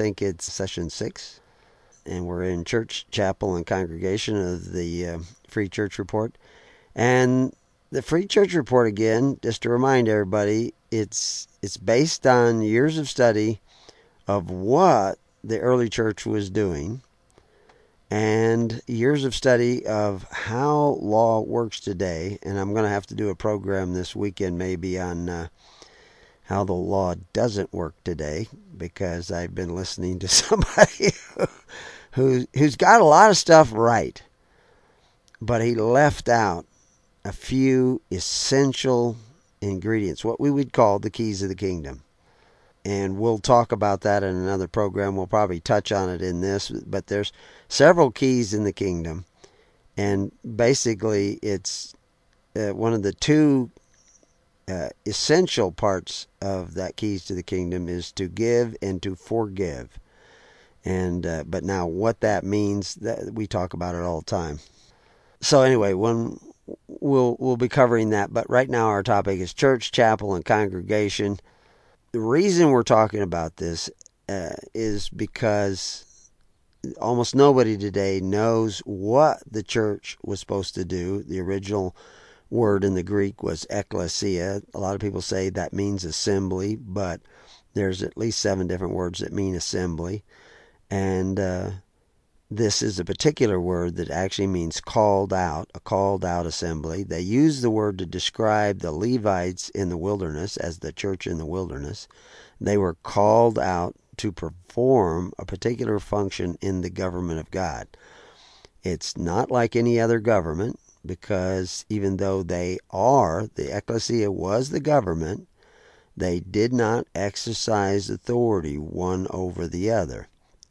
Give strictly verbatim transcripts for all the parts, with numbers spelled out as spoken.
think it's session six. And we're in church, chapel, and congregation of the uh, Free Church Report. And the Free Church Report, again, just to remind everybody, it's it's based on years of study of what the early church was doing and years of study of how law works today. And I'm going to have to do a program this weekend maybe on uh, how the law doesn't work today, because I've been listening to somebody who, who's got a lot of stuff right, but he left out a few essential ingredients, what we would call the keys of the kingdom. And we'll talk about that in another program. We'll probably touch on it in this, but there's several keys in the kingdom. And basically, it's uh, one of the two uh, essential parts of that keys to the kingdom is to give and to forgive. And uh, but now what that means, that we talk about it all the time. So anyway, when we'll we'll be covering that. But right now our topic is church, chapel, and congregation. The reason we're talking about this uh, is because almost nobody today knows what the church was supposed to do. The original word in the Greek was ekklesia. A lot of people say that means assembly, but there's at least seven different words that mean assembly. And uh, this is a particular word that actually means called out, a called out assembly. They use the word to describe the Levites in the wilderness as the church in the wilderness. They were called out to perform a particular function in the government of God. It's not like any other government, because even though they are, the ecclesia was the government, they did not exercise authority one over the other.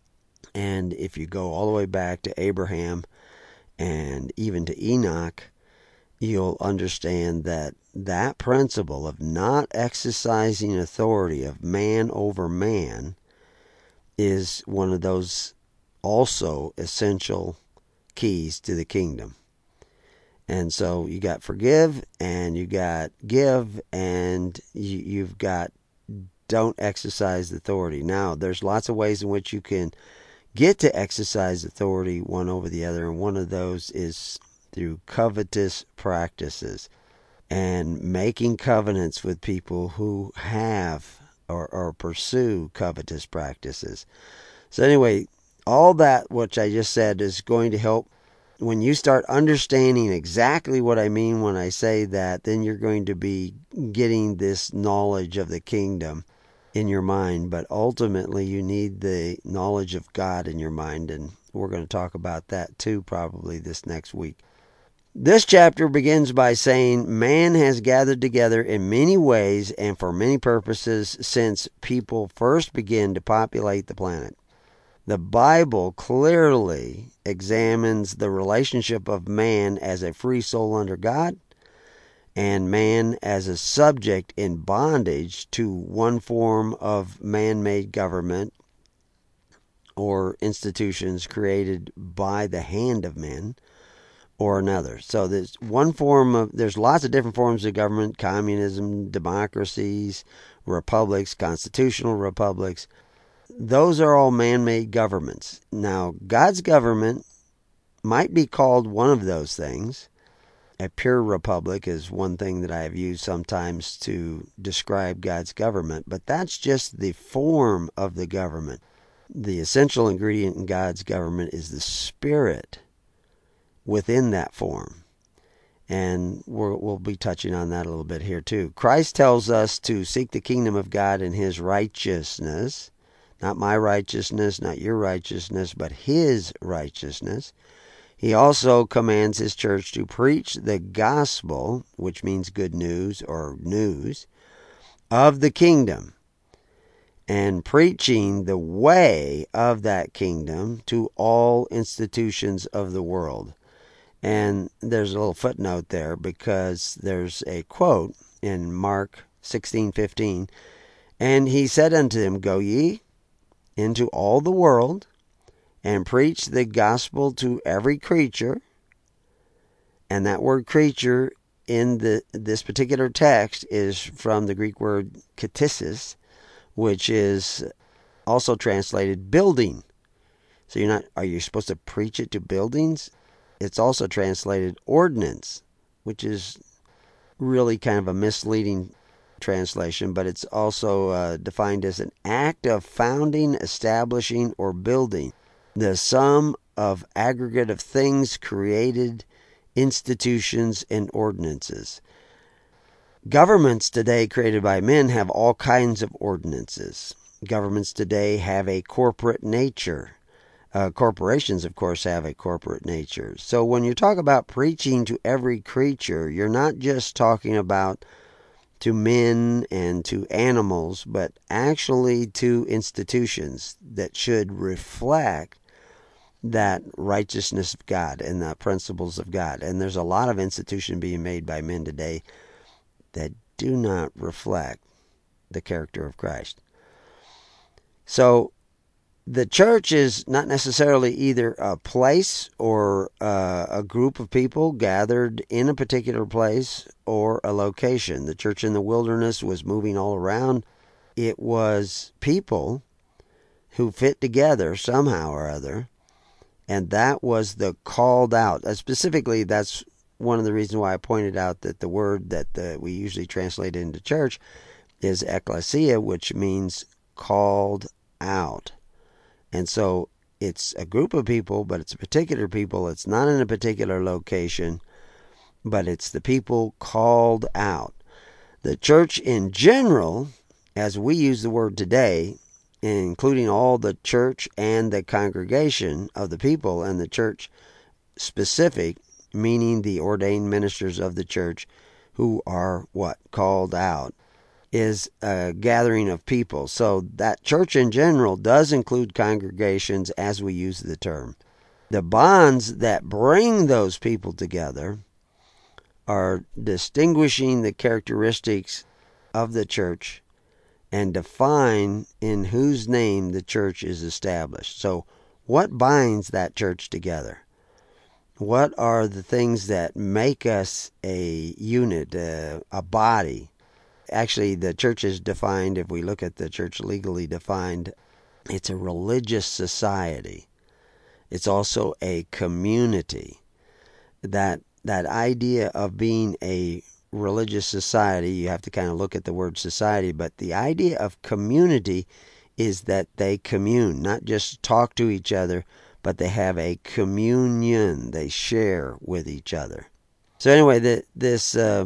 And if you go all the way back to Abraham and even to Enoch, you'll understand that that principle of not exercising authority of man over man is one of those also essential keys to the kingdom. And so you got forgive, and you got give, and you, you've got don't exercise authority. Now, there's lots of ways in which you can get to exercise authority one over the other, and one of those is through covetous practices and making covenants with people who have or, or pursue covetous practices. So anyway, all that which I just said is going to help. When you start understanding exactly what I mean when I say that, then you're going to be getting this knowledge of the kingdom in your mind. But ultimately, you need the knowledge of God in your mind, and we're going to talk about that too probably this next week. This chapter begins by saying, man has gathered together in many ways and for many purposes since people first began to populate the planet. The Bible clearly examines the relationship of man as a free soul under God and man as a subject in bondage to one form of man-made government or institutions created by the hand of men or another. So there's one form of, there's lots of different forms of government: communism, democracies, republics, constitutional republics. Those are all man-made governments. Now, God's government might be called one of those things. A pure republic is one thing that I have used sometimes to describe God's government, but that's just the form of the government. The essential ingredient in God's government is the spirit within that form. And we're, we'll be touching on that a little bit here too. Christ tells us to seek the kingdom of God and his righteousness. Not my righteousness, not your righteousness, but his righteousness. He also commands his church to preach the gospel, which means good news or news, of the kingdom, and preaching the way of that kingdom to all institutions of the world. And there's a little footnote there, because there's a quote in Mark sixteen fifteen. And he said unto them, Go ye into all the world, and preach the gospel to every creature. And that word creature in the this particular text is from the Greek word ktisis, which is also translated building. So you're not, are you supposed to preach it to buildings? It's also translated ordinance, which is really kind of a misleading translation, but it's also uh, defined as an act of founding, establishing, or building. The sum of aggregate of things created, institutions, and ordinances. Governments today created by men have all kinds of ordinances. Governments today have a corporate nature. Uh, corporations, of course, have a corporate nature. So when you talk about preaching to every creature, you're not just talking about to men and to animals, but actually to institutions that should reflect that righteousness of God and the principles of God. And there's a lot of institutions being made by men today that do not reflect the character of Christ. So the church is not necessarily either a place or uh, a group of people gathered in a particular place or a location. The church in the wilderness was moving all around. It was people who fit together somehow or other, and that was the called out. Uh, specifically, that's one of the reasons why I pointed out that the word that the, we usually translate into church is ecclesia, which means called out. And so it's a group of people, but it's a particular people. It's not in a particular location, but it's the people called out. The church in general, as we use the word today, including all the church and the congregation of the people, and the church specific, meaning the ordained ministers of the church who are what? Called out, is a gathering of people. So that church in general does include congregations as we use the term. The bonds that bring those people together are distinguishing the characteristics of the church and define in whose name the church is established. So what binds that church together? What are the things that make us a unit, a, a body? Actually, the church is defined, if we look at the church legally defined, it's a religious society. It's also a community. That that idea of being a religious society, you have to kind of look at the word society, but the idea of community is that they commune, not just talk to each other, but they have a communion. They share with each other. So anyway, the, this uh,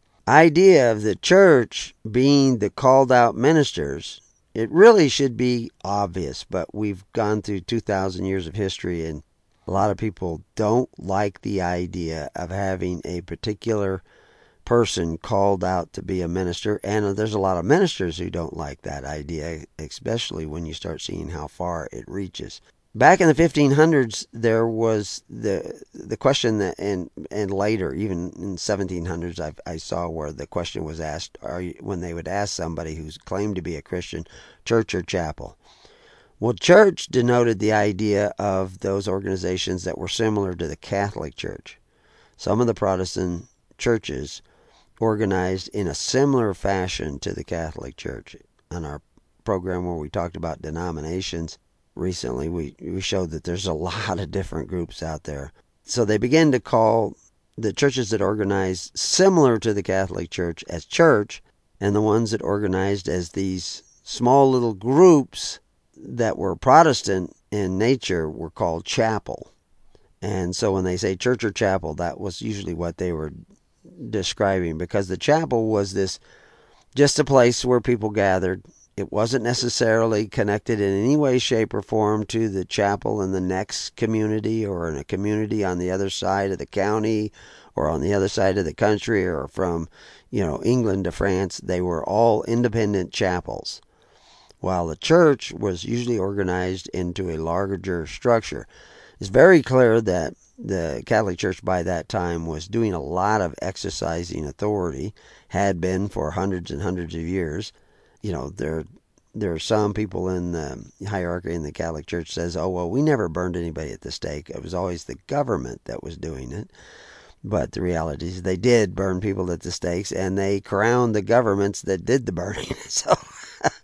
idea of the church being the called out ministers, it really should be obvious, but we've gone through two thousand years of history, and a lot of people don't like the idea of having a particular person called out to be a minister, and there's a lot of ministers who don't like that idea, especially when you start seeing how far it reaches. Back in the fifteen hundreds, there was the the question that, and and later, even in seventeen hundreds, I I saw where the question was asked, are you, when they would ask somebody who's claimed to be a Christian, church or chapel? Well, church denoted the idea of those organizations that were similar to the Catholic Church. Some of the Protestant churches organized in a similar fashion to the Catholic Church. On our program where we talked about denominations recently, we, we showed that there's a lot of different groups out there. So they began to call the churches that organized similar to the Catholic Church as church, and the ones that organized as these small little groups that were Protestant in nature were called chapel. And so when they say church or chapel, that was usually what they were describing, because the chapel was this just a place where people gathered. It wasn't necessarily connected in any way, shape, or form to the chapel in the next community or in a community on the other side of the county or on the other side of the country or from, you know, England to France. They were all independent chapels, while the church was usually organized into a larger structure. It's very clear that the Catholic Church by that time was doing a lot of exercising authority, had been for hundreds and hundreds of years. You know, there there are some people in the hierarchy in the Catholic Church says, oh, well, we never burned anybody at the stake. It was always the government that was doing it. But the reality is they did burn people at the stakes, and they crowned the governments that did the burning. So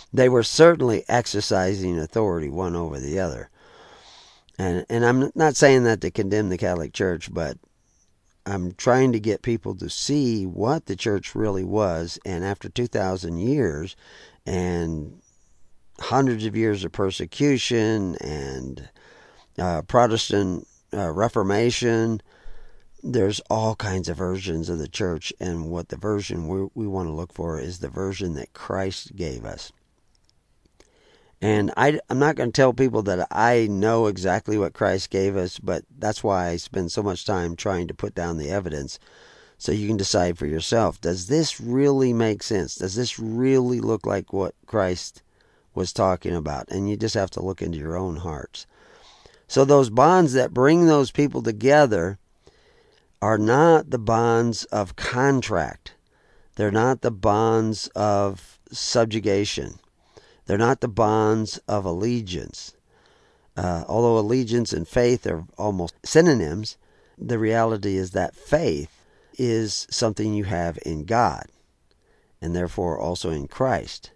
they were certainly exercising authority one over the other. And and I'm not saying that to condemn the Catholic Church, but I'm trying to get people to see what the church really was. And after two thousand years and hundreds of years of persecution and uh, Protestant uh, Reformation, there's all kinds of versions of the church. And what the version we, we want to look for is the version that Christ gave us. And I, I'm not going to tell people that I know exactly what Christ gave us, but that's why I spend so much time trying to put down the evidence so you can decide for yourself. Does this really make sense? Does this really look like what Christ was talking about? And you just have to look into your own hearts. So those bonds that bring those people together are not the bonds of contract. They're not the bonds of subjugation. They're not the bonds of allegiance. Uh, although allegiance and faith are almost synonyms, the reality is that faith is something you have in God, and therefore also in Christ.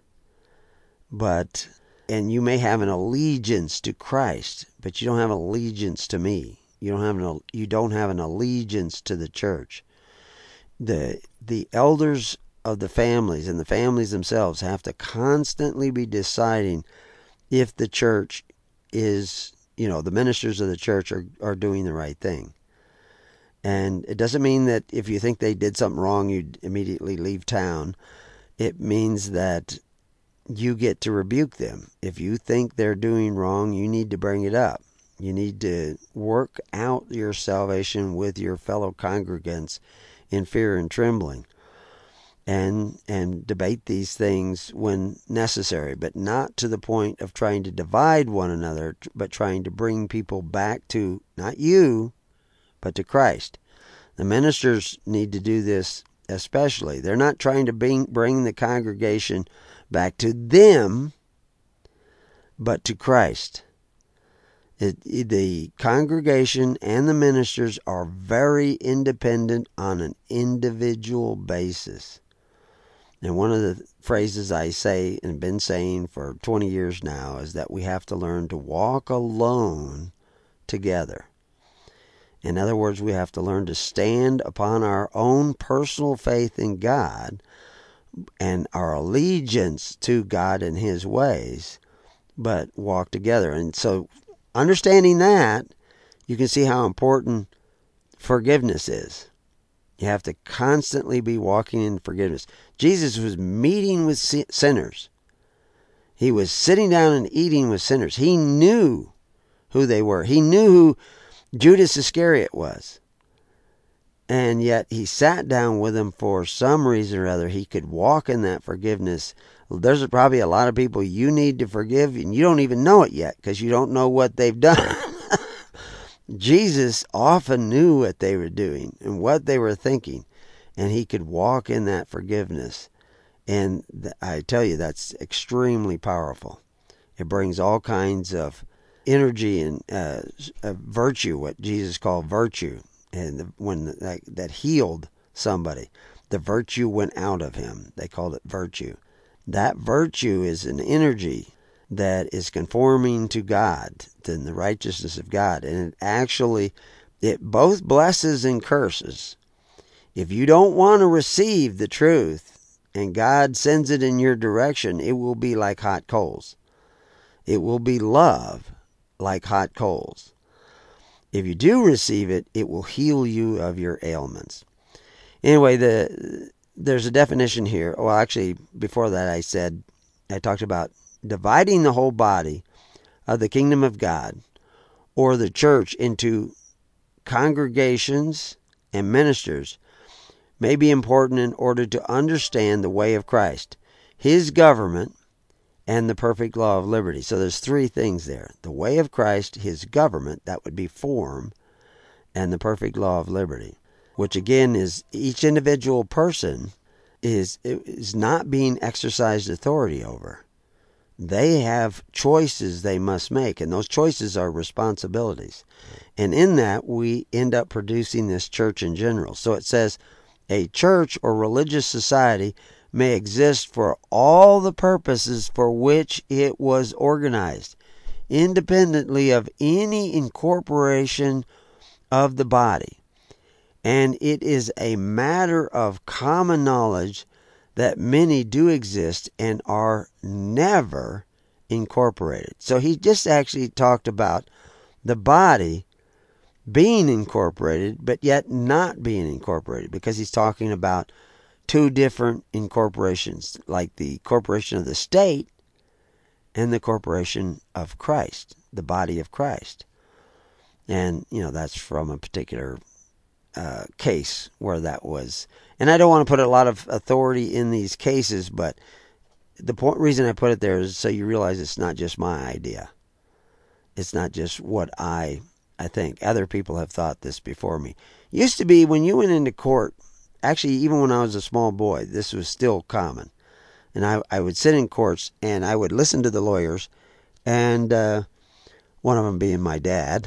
But, and you may have an allegiance to Christ, but you don't have an allegiance to me. You don't have an, you don't have an allegiance to the church. The, the elders of the families and the families themselves have to constantly be deciding if the church is, you know, the ministers of the church are, are doing the right thing. And it doesn't mean that if you think they did something wrong, you'd immediately leave town. It means that you get to rebuke them. If you think they're doing wrong, you need to bring it up. You need to work out your salvation with your fellow congregants in fear and trembling. And and debate these things when necessary, but not to the point of trying to divide one another, but trying to bring people back to, not you, but to Christ. The ministers need to do this especially. They're not trying to bring, bring the congregation back to them, but to Christ. It, it, the congregation and the ministers are very independent on an individual basis. And one of the phrases I say and been saying for twenty years now is that we have to learn to walk alone together. In other words, we have to learn to stand upon our own personal faith in God and our allegiance to God and His ways, but walk together. And so, understanding that, you can see how important forgiveness is. You have to constantly be walking in forgiveness. Jesus was meeting with sinners. He was sitting down and eating with sinners. He knew who they were. He knew who Judas Iscariot was. And yet he sat down with them for some reason or other. He could walk in that forgiveness. There's probably a lot of people you need to forgive, and you don't even know it yet because you don't know what they've done. Jesus often knew what they were doing and what they were thinking, and he could walk in that forgiveness. And th- I tell you, that's extremely powerful. It brings all kinds of energy and uh, uh, virtue, what Jesus called virtue, and the, when the, that, that healed somebody, the virtue went out of him. They called it virtue. That virtue is an energy that is conforming to God, to the righteousness of God. And it actually, it both blesses and curses. If you don't want to receive the truth and God sends it in your direction, it will be like hot coals. It will be love like hot coals. If you do receive it, it will heal you of your ailments. Anyway, the there's a definition here. Well, actually, before that I said, I talked about dividing the whole body of the kingdom of God or the church into congregations and ministers may be important in order to understand the way of Christ, His government, and the perfect law of liberty. So there's three things there. The way of Christ, His government, that would be form, and the perfect law of liberty, which again is each individual person is is not being exercised authority over. They have choices they must make, and those choices are responsibilities. And in that, we end up producing this church in general. So it says, a church or religious society may exist for all the purposes for which it was organized, independently of any incorporation of the body. And it is a matter of common knowledge that many do exist and are never incorporated. So he just actually talked about the body being incorporated, but yet not being incorporated, because he's talking about two different incorporations, like the corporation of the state and the corporation of Christ, the body of Christ. And, you know, that's from a particular uh, case where that was. And I don't want to put a lot of authority in these cases, but the point, reason I put it there is so you realize it's not just my idea. It's not just what I I think. Other people have thought this before me. Used to be when you went into court, actually even when I was a small boy, this was still common. And I, I would sit in courts and I would listen to the lawyers, and uh, one of them being my dad.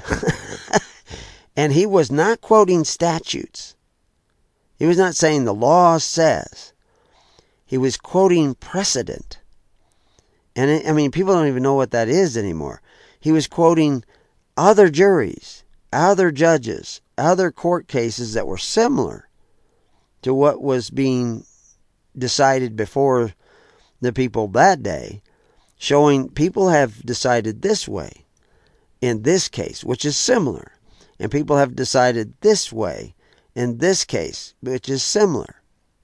And he was not quoting statutes. He was not saying the law says. He was quoting precedent. And it, I mean, people don't even know what that is anymore. He was quoting other juries, other judges, other court cases that were similar to what was being decided before the people that day, showing people have decided this way in this case, which is similar. And people have decided this way in this case, which is similar.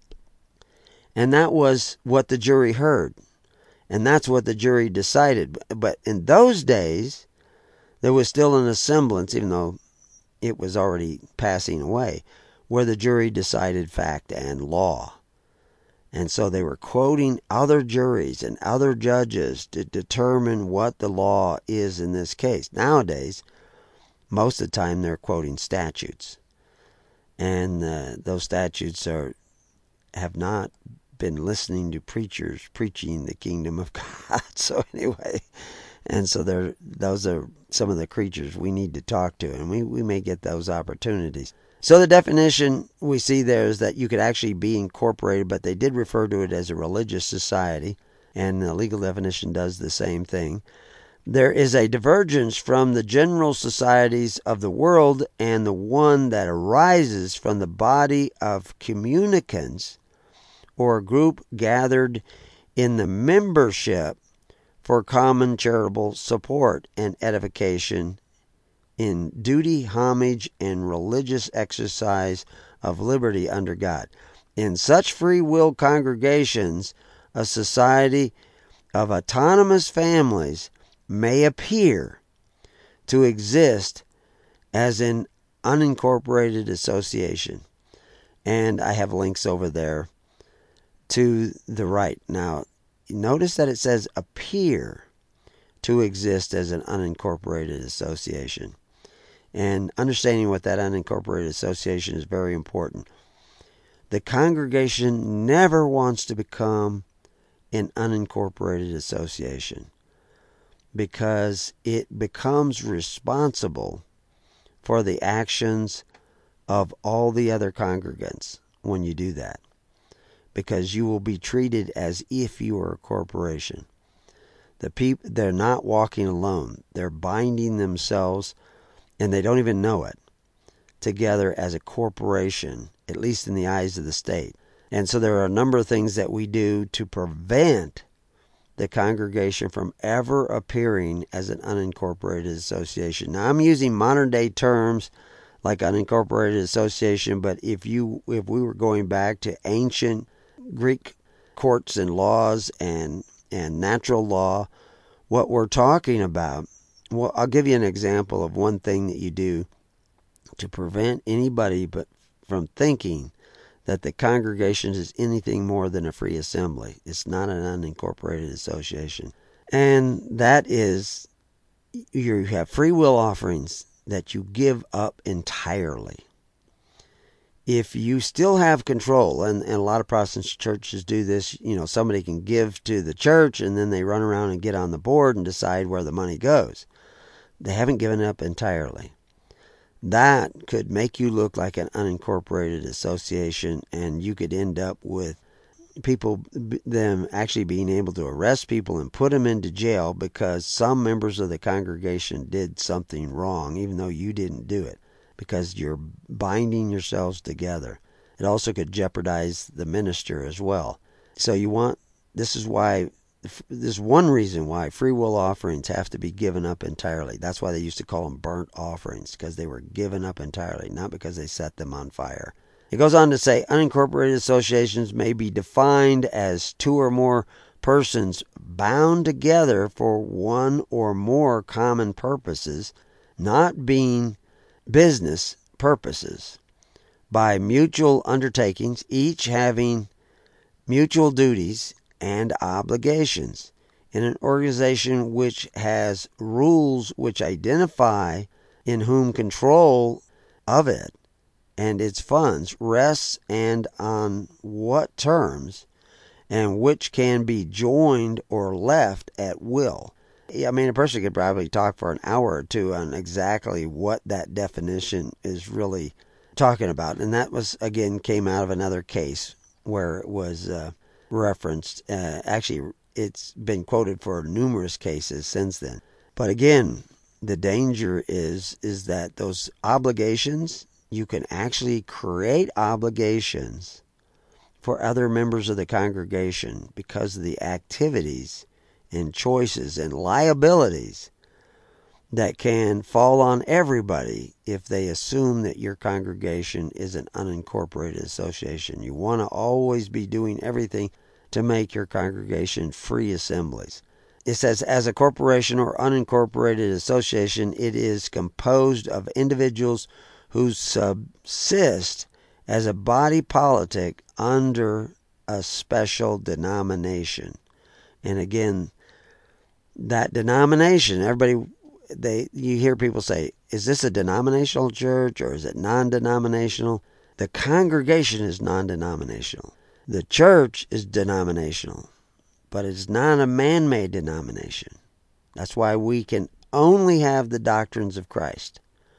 And that was what the jury heard. And that's what the jury decided. But in those days, there was still an assemblance, even though it was already passing away, where the jury decided fact and law. And so they were quoting other juries and other judges to determine what the law is in this case. Nowadays, most of the time they're quoting statutes. And uh, those statutes are have not been listening to preachers preaching the kingdom of God. So anyway, and so there, those are some of the creatures we need to talk to, and we, we may get those opportunities. So the definition we see there is that you could actually be incorporated, but they did refer to it as a religious society, and the legal definition does the same thing. There is a divergence from the general societies of the world and the one that arises from the body of communicants or a group gathered in the membership for common charitable support and edification in duty, homage, and religious exercise of liberty under God. In such free will congregations, a society of autonomous families may appear to exist as an unincorporated association. And I have links over there to the right. Now, notice that it says appear to exist as an unincorporated association. And understanding what that unincorporated association is very important. The congregation never wants to become an unincorporated association, because it becomes responsible for the actions of all the other congregants when you do that, because you will be treated as if you were a corporation. The people, they're not walking alone. They're binding themselves, and they don't even know it, together as a corporation, at least in the eyes of the state. And so there are a number of things that we do to prevent the congregation from ever appearing as an unincorporated association. Now, I'm using modern day terms like unincorporated association, but if you if we were going back to ancient Greek courts and laws and and natural law, what we're talking about, well, I'll give you an example of one thing that you do to prevent anybody but from thinking that the congregation is anything more than a free assembly. It's not an unincorporated association. And that is, you have free will offerings that you give up entirely. If you still have control, and, and a lot of Protestant churches do this, you know, somebody can give to the church and then they run around and get on the board and decide where the money goes. They haven't given up entirely. That could make you look like an unincorporated association, and you could end up with people, them actually being able to arrest people and put them into jail because some members of the congregation did something wrong, even though you didn't do it, because you're binding yourselves together. It also could jeopardize the minister as well. So you want, this is why, there's one reason why free will offerings have to be given up entirely. That's why they used to call them burnt offerings, because they were given up entirely, not because they set them on fire. It goes on to say, unincorporated associations may be defined as two or more persons bound together for one or more common purposes, not being business purposes, by mutual undertakings, each having mutual duties and obligations, in an organization which has rules which identify in whom control of it and its funds rests and on what terms, and which can be joined or left at will. I mean, a person could probably talk for an hour or two on exactly what that definition is really talking about. And that was, again, came out of another case where it was uh, referenced. Uh, actually, it's been quoted for numerous cases since then. But again, the danger is is that those obligations, you can actually create obligations for other members of the congregation because of the activities and choices and liabilities that can fall on everybody if they assume that your congregation is an unincorporated association. You want to always be doing everything to make your congregation free assemblies. It says, as a corporation or unincorporated association, it is composed of individuals who subsist as a body politic under a special denomination. And again, that denomination, everybody, they you hear people say, is this a denominational church or is it non-denominational? The congregation is non-denominational. The church is denominational, but it's not a man-made denomination. That's why we can only have the doctrines of Christ.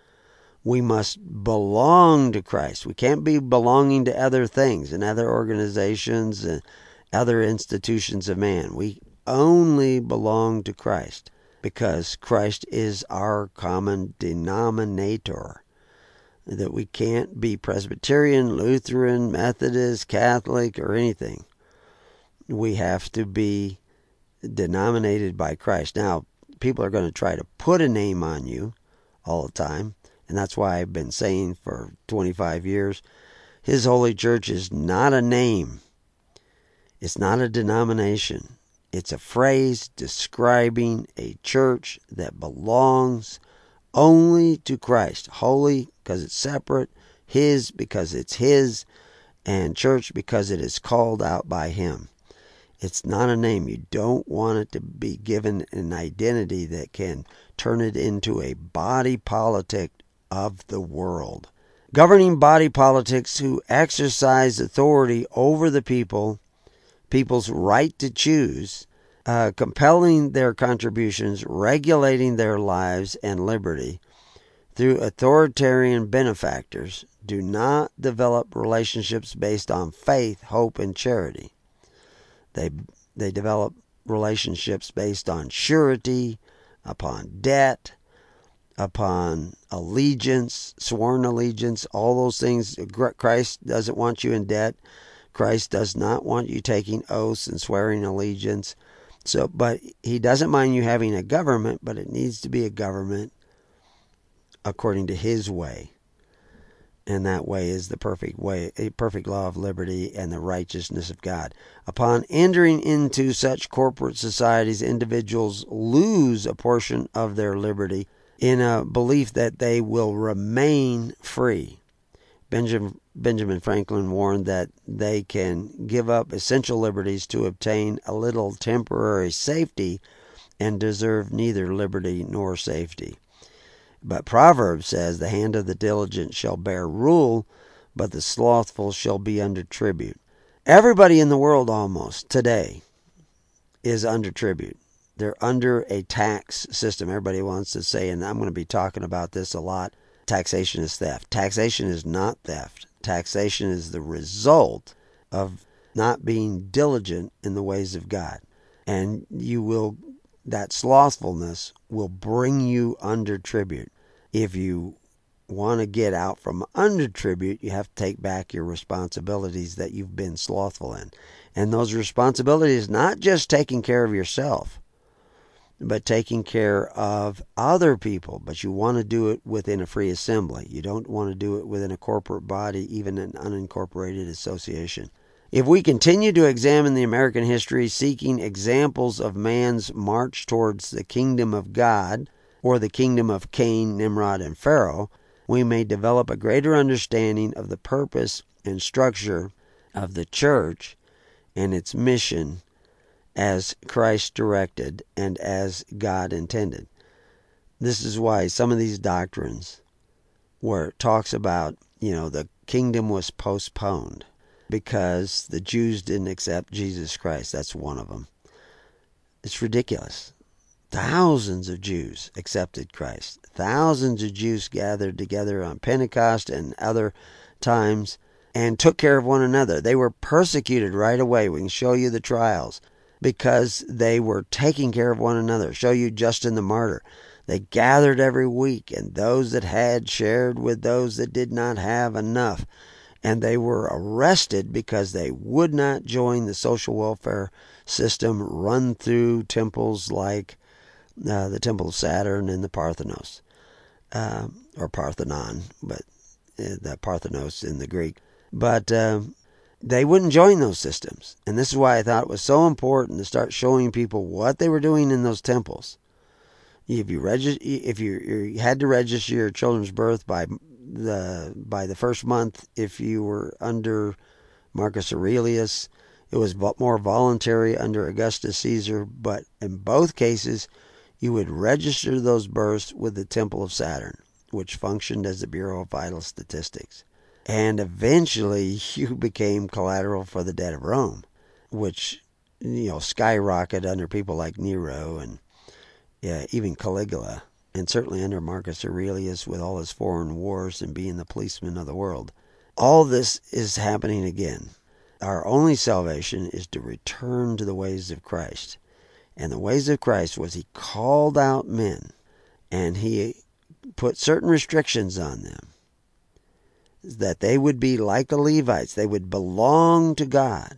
We must belong to Christ. We can't be belonging to other things and other organizations and other institutions of man. We only belong to Christ because Christ is our common denominator. That we can't be Presbyterian, Lutheran, Methodist, Catholic, or anything. We have to be denominated by Christ. Now, people are going to try to put a name on you all the time. And that's why I've been saying for twenty-five years, His Holy Church is not a name. It's not a denomination. It's a phrase describing a church that belongs only to Christ. Holy because it's separate, His because it's His, and church because it is called out by Him. It's not a name. You don't want it to be given an identity that can turn it into a body politic of the world. Governing body politics who exercise authority over the people, people's right to choose, uh, compelling their contributions, regulating their lives and liberty through authoritarian benefactors, do not develop relationships based on faith, hope, and charity. They they develop relationships based on surety, upon debt, upon allegiance, sworn allegiance, all those things. Christ doesn't want you in debt. Christ does not want you taking oaths and swearing allegiance. So, but He doesn't mind you having a government, but it needs to be a government according to His way. And that way is the perfect way, a perfect law of liberty and the righteousness of God. Upon entering into such corporate societies, individuals lose a portion of their liberty in a belief that they will remain free. Benjamin, Benjamin Franklin warned that they can give up essential liberties to obtain a little temporary safety and deserve neither liberty nor safety. But Proverbs says, the hand of the diligent shall bear rule, but the slothful shall be under tribute. Everybody in the world almost today is under tribute. They're under a tax system. Everybody wants to say, and I'm going to be talking about this a lot, taxation is theft. Taxation is not theft. Taxation is the result of not being diligent in the ways of God. And you will, that slothfulness will bring you under tribute. If you want to get out from under tribute, you have to take back your responsibilities that you've been slothful in. And those responsibilities, not just taking care of yourself, but taking care of other people. But you want to do it within a free assembly. You don't want to do it within a corporate body, even an unincorporated association. If we continue to examine the American history, seeking examples of man's march towards the kingdom of God, or the kingdom of Cain, Nimrod, and Pharaoh, we may develop a greater understanding of the purpose and structure of the church and its mission as Christ directed and as God intended. This is why some of these doctrines, where it talks about, you know, the kingdom was postponed because the Jews didn't accept Jesus Christ. That's one of them. It's ridiculous. Thousands of Jews accepted Christ. Thousands of Jews gathered together on Pentecost and other times and took care of one another. They were persecuted right away. We can show you the trials because they were taking care of one another. Show you Justin the Martyr. They gathered every week, and those that had shared with those that did not have enough. And they were arrested because they would not join the social welfare system run through temples like uh, the Temple of Saturn and the Parthenos, uh, or Parthenon, but uh, the Parthenos in the Greek. But uh, they wouldn't join those systems. And this is why I thought it was so important to start showing people what they were doing in those temples. If you regis- if you, you had to register your children's birth by the by the first month, if you were under Marcus Aurelius, it was more voluntary under Augustus Caesar. But in both cases, you would register those births with the Temple of Saturn, which functioned as the Bureau of Vital Statistics. And eventually, you became collateral for the debt of Rome, which, you know, skyrocketed under people like Nero and yeah, even Caligula, and certainly under Marcus Aurelius with all his foreign wars and being the policeman of the world. All this is happening again. Our only salvation is to return to the ways of Christ. And the ways of Christ was he called out men, and he put certain restrictions on them, that they would be like the Levites. They would belong to God.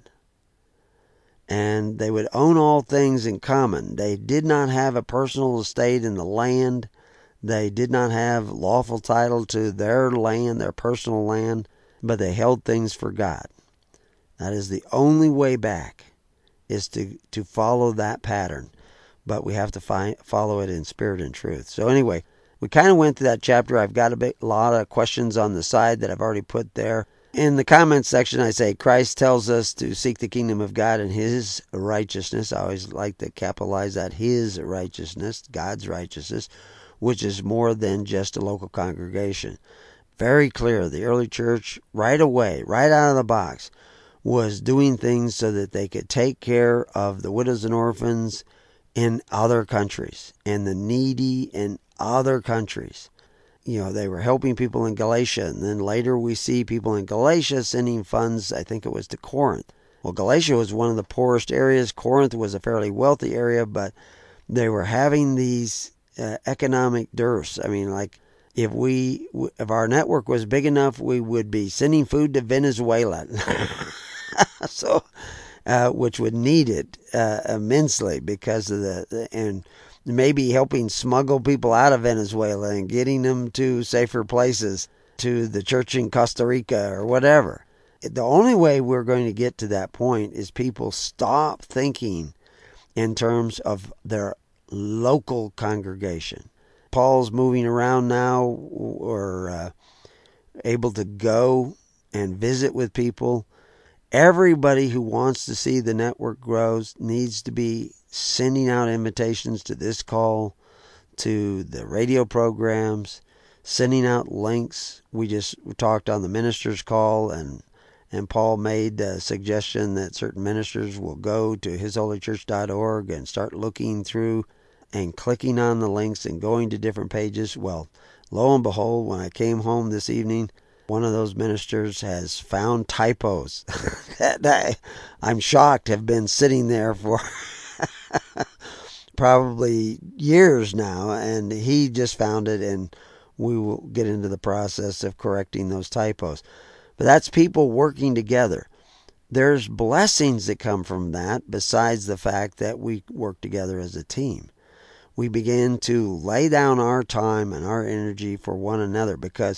And they would own all things in common. They did not have a personal estate in the land. They did not have lawful title to their land, their personal land, but they held things for God. That is the only way back, is to, to follow that pattern. But we have to find, follow it in spirit and truth. So anyway, we kind of went through that chapter. I've got a bit, lot of questions on the side that I've already put there. In the comments section, I say Christ tells us to seek the kingdom of God and his righteousness. I always like to capitalize that, his righteousness, God's righteousness, which is more than just a local congregation. Very clear. The early church, right away, right out of the box, was doing things so that they could take care of the widows and orphans in other countries and the needy in other countries. You know, they were helping people in Galatia, and then later we see people in Galatia sending funds, I think it was to Corinth. Well, Galatia was one of the poorest areas. Corinth was a fairly wealthy area, but they were having these uh, economic dearths. I mean, like, if we, if our network was big enough, we would be sending food to Venezuela. so, uh, which would need it uh, immensely because of the, the and maybe helping smuggle people out of Venezuela and getting them to safer places, to the church in Costa Rica or whatever. The only way we're going to get to that point is people stop thinking in terms of their local congregation. Paul's moving around now, or uh, able to go and visit with people. Everybody who wants to see the network grows needs to be sending out invitations to this call, to the radio programs, sending out links. We just talked on the ministers' call, and and Paul made a suggestion that certain ministers will go to his holy church dot org and start looking through and clicking on the links and going to different pages. Well, lo and behold, when I came home this evening, One of those ministers has found typos that I, I'm shocked have been sitting there for probably years now, and he just found it, and we will get into the process of correcting those typos. But that's people working together. There's blessings that come from that besides the fact that we work together as a team. We begin to lay down our time and our energy for one another because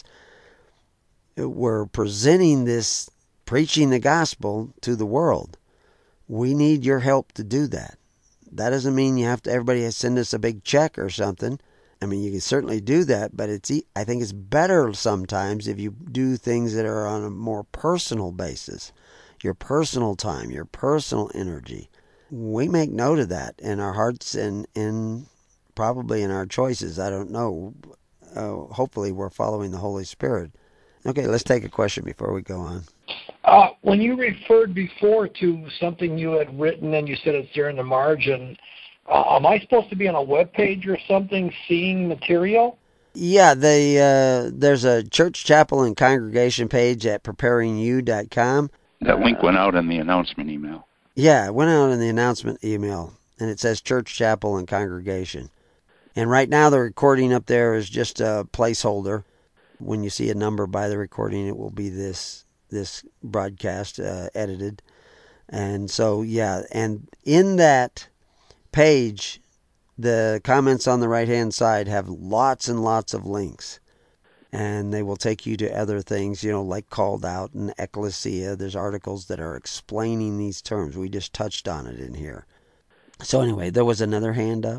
we're presenting this, preaching the gospel to the world. We need your help to do that. That doesn't mean you have to, everybody has to send us a big check or something. I mean, you can certainly do that, but it's, I think it's better sometimes if you do things that are on a more personal basis. Your personal time, your personal energy. We make note of that in our hearts and in probably in our choices. I don't know. Uh, hopefully we're following the Holy Spirit. Okay, let's take a question before we go on. Uh, when you referred before to something you had written and you said it's there in the margin, uh, am I supposed to be on a web page or something seeing material? Yeah, they, uh, there's a church, chapel, and congregation page at preparing you dot com. That link went out in the announcement email. Yeah, it went out in the announcement email, and it says church, chapel, and congregation. And right now the recording up there is just a placeholder. When you see a number by the recording, it will be this this broadcast uh, edited. And so, yeah, and in that page, the comments on the right-hand side have lots and lots of links. And they will take you to other things, you know, like Called Out and Ecclesia. There's articles that are explaining these terms. We just touched on it in here. So anyway, there was another hand up.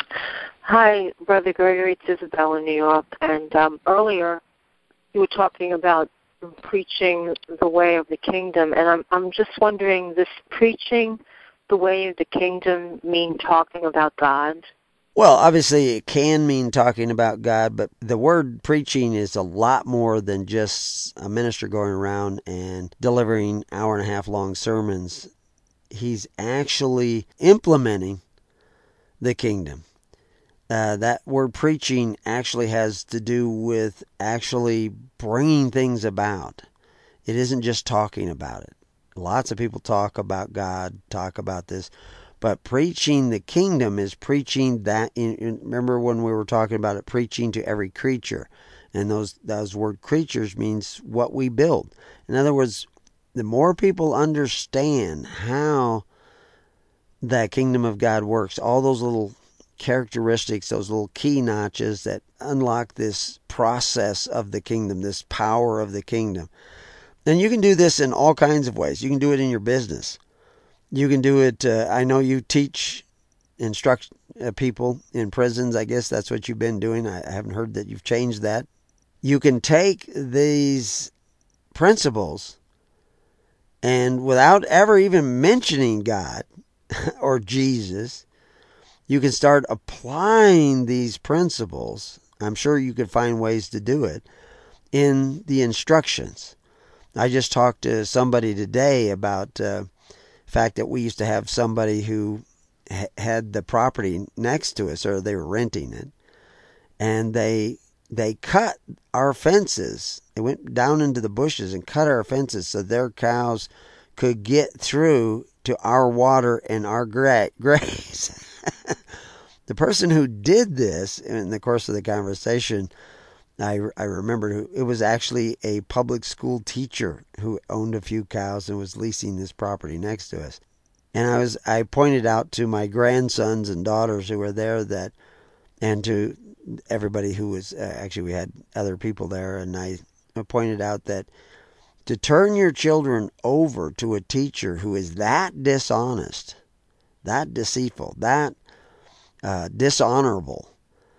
Hi, Brother Gregory. It's Isabel in New York. And um, earlier you were talking about preaching the way of the kingdom. And I'm I'm just wondering, this preaching the way of the kingdom mean talking about God? Well, obviously it can mean talking about God, but the word preaching is a lot more than just a minister going around and delivering hour and a half long sermons. He's actually implementing the kingdom. Uh, that word preaching actually has to do with actually bringing things about. It isn't just talking about it. Lots of people talk about God, talk about this. But preaching the kingdom is preaching that. In, in, remember when we were talking about it, preaching to every creature, and those those word creatures means what we build. In other words, the more people understand how the kingdom of God works, all those little characteristics, those little key notches that unlock this process of the kingdom, this power of the kingdom. And you can do this in all kinds of ways. You can do it in your business. You can do it, uh, I know you teach, instruct uh, people in prisons. I guess that's what you've been doing. I, I haven't heard that you've changed that. You can take these principles and without ever even mentioning God or Jesus, you can start applying these principles. I'm sure you could find ways to do it in the instructions. I just talked to somebody today about uh, the fact that we used to have somebody who ha- had the property next to us, or they were renting it, and they they cut our fences. They went down into the bushes and cut our fences so their cows could get through to our water and our gra- graze. The person who did this, in the course of the conversation, I, I remembered it was actually a public school teacher who owned a few cows and was leasing this property next to us. And I was I pointed out to my grandsons and daughters who were there that, and to everybody who was, uh, actually we had other people there, and I pointed out that to turn your children over to a teacher who is that dishonest, that deceitful, that uh, dishonorable,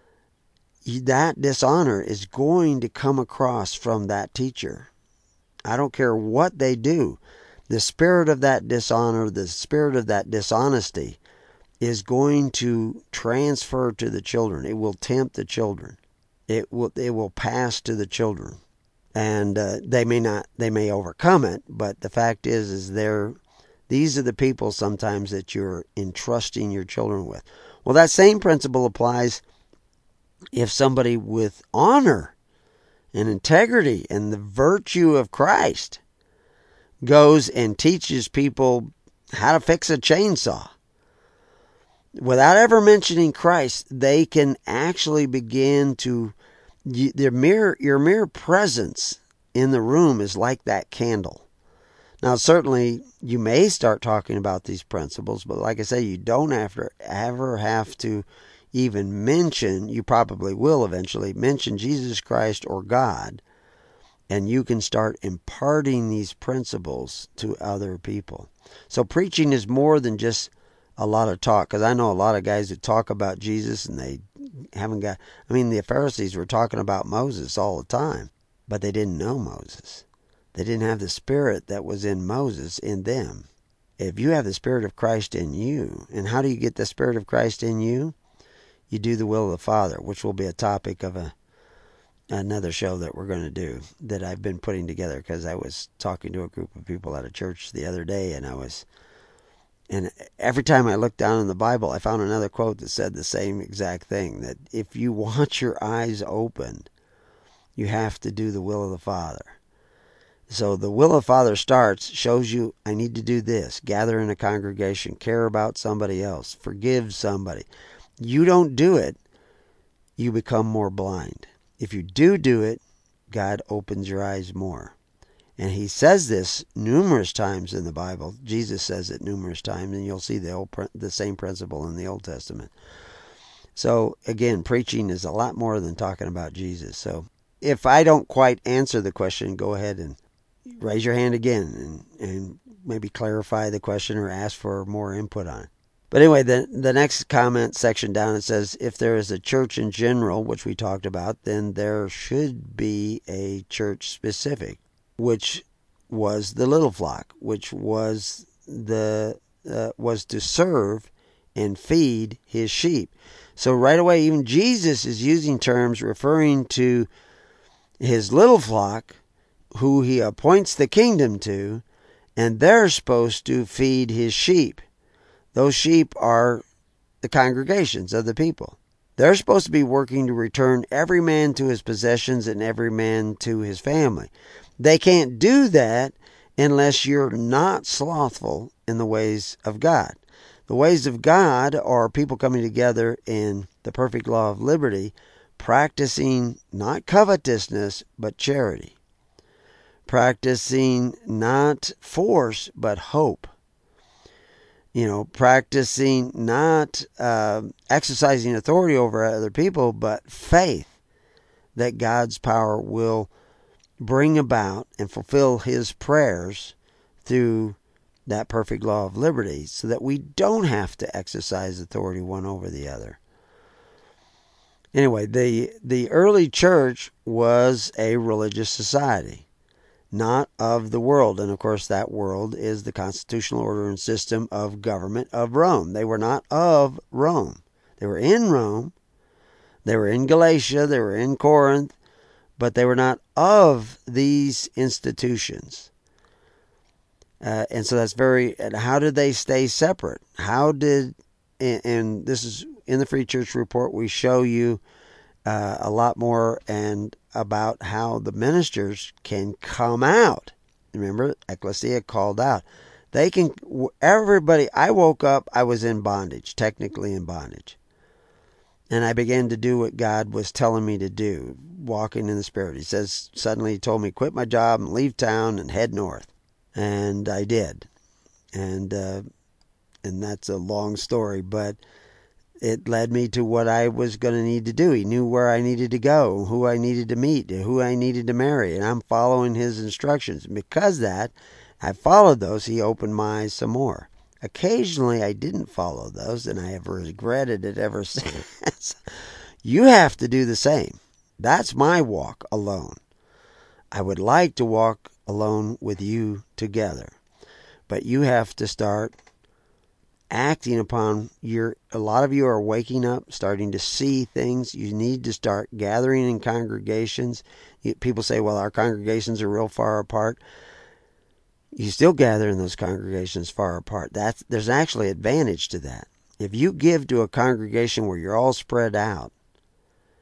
that dishonor is going to come across from that teacher. I don't care what they do. The spirit of that dishonor, the spirit of that dishonesty is going to transfer to the children. It will tempt the children. It will it will pass to the children. And uh, they may not, they may overcome it, but the fact is, is they're, these are the people sometimes that you're entrusting your children with. Well, that same principle applies if somebody with honor and integrity and the virtue of Christ goes and teaches people how to fix a chainsaw. Without ever mentioning Christ, they can actually begin to, their mere, your mere presence in the room is like that candle. Now, certainly, you may start talking about these principles, but like I say, you don't have to ever have to even mention, you probably will eventually, mention Jesus Christ or God, and you can start imparting these principles to other people. So preaching is more than just a lot of talk, because I know a lot of guys that talk about Jesus and they haven't got, I mean, the Pharisees were talking about Moses all the time, but they didn't know Moses. They didn't have the Spirit that was in Moses in them. If you have the Spirit of Christ in you, and how do you get the Spirit of Christ in you? You do the will of the Father, which will be a topic of a another show that we're going to do that I've been putting together, because I was talking to a group of people at a church the other day, and I was, and every time I looked down in the Bible, I found another quote that said the same exact thing, that if you want your eyes opened, you have to do the will of the Father. So the will of the Father starts, shows you, I need to do this, gather in a congregation, care about somebody else, forgive somebody. You don't do it, you become more blind. If you do do it, God opens your eyes more. And he says this numerous times in the Bible. Jesus says it numerous times, and you'll see the old, the same principle in the Old Testament. So again, preaching is a lot more than talking about Jesus. So if I don't quite answer the question, go ahead and raise your hand again and, and maybe clarify the question or ask for more input on it. But anyway, the, the next comment section down, it says, if there is a church in general, which we talked about, then there should be a church specific, which was the little flock, which was the uh, was to serve and feed his sheep. So right away, even Jesus is using terms referring to his little flock, who he appoints the kingdom to, and they're supposed to feed his sheep. Those sheep are the congregations of the people. They're supposed to be working to return every man to his possessions and every man to his family. They can't do that unless you're not slothful in the ways of God. The ways of God are people coming together in the perfect law of liberty, practicing not covetousness, but charity. Practicing not force, but hope. You know, practicing not uh, exercising authority over other people, but faith that God's power will bring about and fulfill his prayers through that perfect law of liberty, so that we don't have to exercise authority one over the other. Anyway, the the early church was a religious society, not of the world. And of course, that world is the constitutional order and system of government of Rome. They were not of Rome. They were in Rome. They were in Galatia. They were in Corinth. But they were not of these institutions. Uh, and so that's very, and how did they stay separate? How did, and, and this is in the Free Church Report, we show you uh, a lot more and about how the ministers can come out. Remember, ecclesia called out. They can, everybody, I woke up, I was in bondage, technically in bondage. And I began to do what God was telling me to do, walking in the Spirit. He says, suddenly he told me, quit my job and leave town and head north. And I did. And uh, and that's a long story, but it led me to what I was going to need to do. He knew where I needed to go, who I needed to meet, who I needed to marry, and I'm following his instructions. And because of that, I followed those, he opened my eyes some more. Occasionally, I didn't follow those, and I have regretted it ever since. You have to do the same. That's my walk alone. I would like to walk alone with you together, but you have to start acting upon your, a lot of you are waking up, starting to see things. You need to start gathering in congregations. You, people say, well, our congregations are real far apart. You still gather in those congregations far apart. That's, there's actually advantage to that. If you give to a congregation where you're all spread out,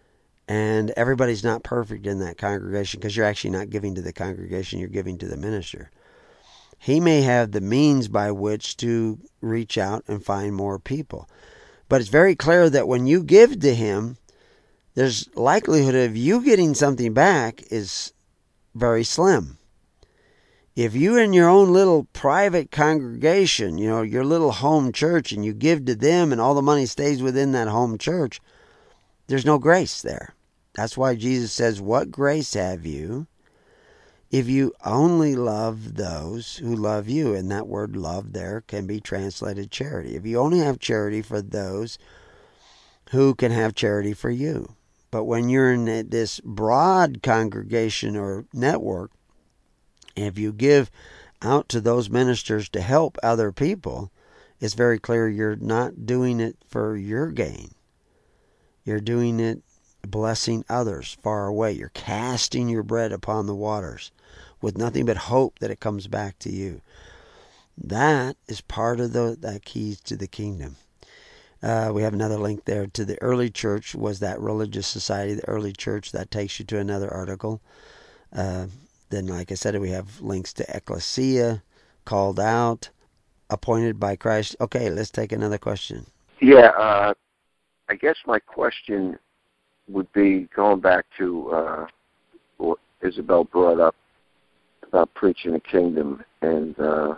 And everybody's not perfect in that congregation because you're actually not giving to the congregation, you're giving to the minister. He may have the means by which to reach out and find more people. But it's very clear that when you give to him, there's likelihood of you getting something back is very slim. If you're in your own little private congregation, you know, your little home church, and you give to them and all the money stays within that home church, there's no grace there. That's why Jesus says, what grace have you if you only love those who love you? And that word love there can be translated charity. If you only have charity for those who can have charity for you. But when you're in this broad congregation or network, if you give out to those ministers to help other people, it's very clear you're not doing it for your gain. You're doing it blessing others far away. You're casting your bread upon the waters with nothing but hope that it comes back to you. That is part of the that keys to the kingdom. Uh, we have another link there to the early church. Was that religious society, the early church? That takes you to another article. Uh, then, like I said, we have links to ecclesia, called out, appointed by Christ. Okay, let's take another question. Yeah, uh, I guess my question would be going back to uh, what Isabel brought up about preaching the kingdom. And uh,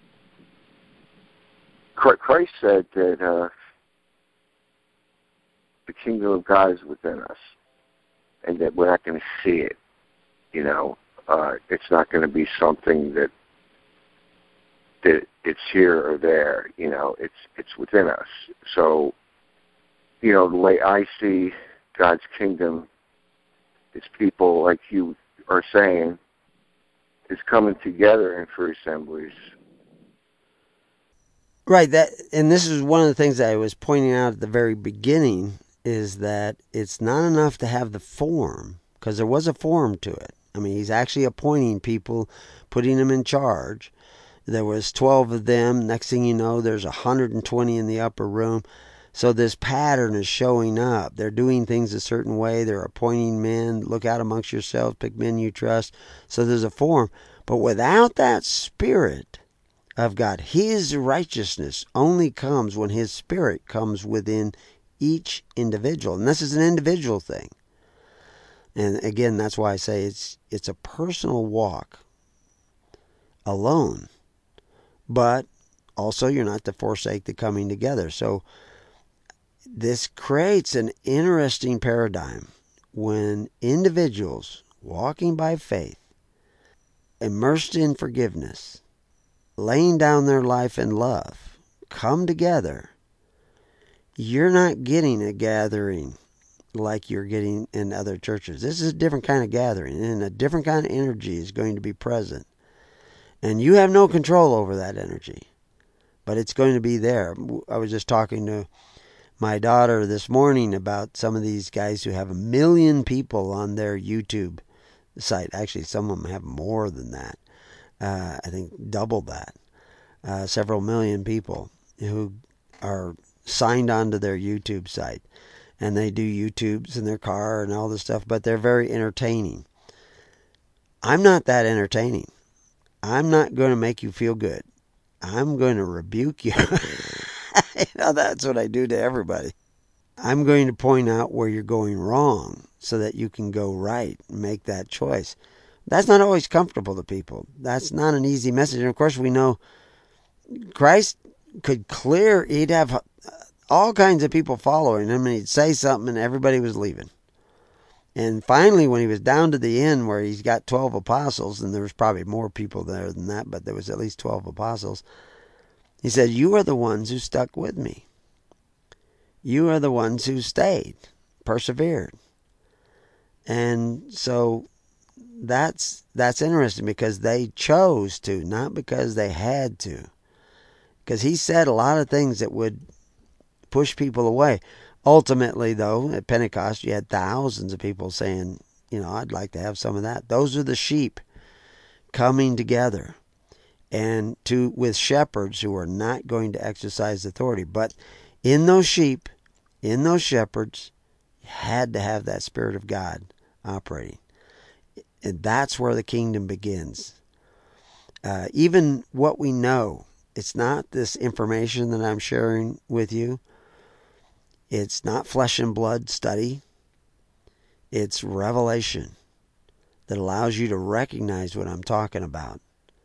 Christ said that uh, the kingdom of God is within us and that we're not going to see it, you know. Uh, it's not going to be something that that it's here or there, you know. It's it's within us. So, you know, the way I see God's kingdom is people, like you are saying, is coming together in free assemblies. Right. That, and this is one of the things that I was pointing out at the very beginning, is that it's not enough to have the form, because there was a form to it. I mean, he's actually appointing people, putting them in charge. There was twelve of them. Next thing you know, there's one hundred twenty in the upper room. So this pattern is showing up. They're doing things a certain way. They're appointing men. Look out amongst yourselves. Pick men you trust. So there's a form. But without that Spirit of God, His righteousness only comes when His Spirit comes within each individual. And this is an individual thing. And again, that's why I say it's it's a personal walk alone. But also you're not to forsake the coming together. So this creates an interesting paradigm when individuals walking by faith, immersed in forgiveness, laying down their life in love, come together. You're not getting a gathering like you're getting in other churches. This is a different kind of gathering, and a different kind of energy is going to be present. And you have no control over that energy, but it's going to be there. I was just talking to my daughter this morning about some of these guys who have a million people on their YouTube site. Actually, some of them have more than that. Uh, I think double that. Uh, several million people who are signed onto their YouTube site. And they do YouTubes in their car and all this stuff, but they're very entertaining. I'm not that entertaining. I'm not going to make you feel good. I'm going to rebuke you. You know, that's what I do to everybody. I'm going to point out where you're going wrong so that you can go right and make that choice. That's not always comfortable to people. That's not an easy message. And of course, we know Christ could clear, he'd have all kinds of people following him, and he'd say something and everybody was leaving. And finally, when he was down to the end where he's got twelve apostles, and there was probably more people there than that, but there was at least twelve apostles, he said, you are the ones who stuck with me. You are the ones who stayed, persevered. And so that's that's interesting, because they chose to, not because they had to. Because he said a lot of things that would push people away. Ultimately, though, at Pentecost, you had thousands of people saying, you know, I'd like to have some of that. Those are the sheep coming together, and to with shepherds who are not going to exercise authority. But in those sheep, in those shepherds, You had to have that Spirit of God operating. And that's where the kingdom begins. Uh, even what we know, it's not this information that I'm sharing with you. It's not flesh and blood study. It's revelation that allows you to recognize what I'm talking about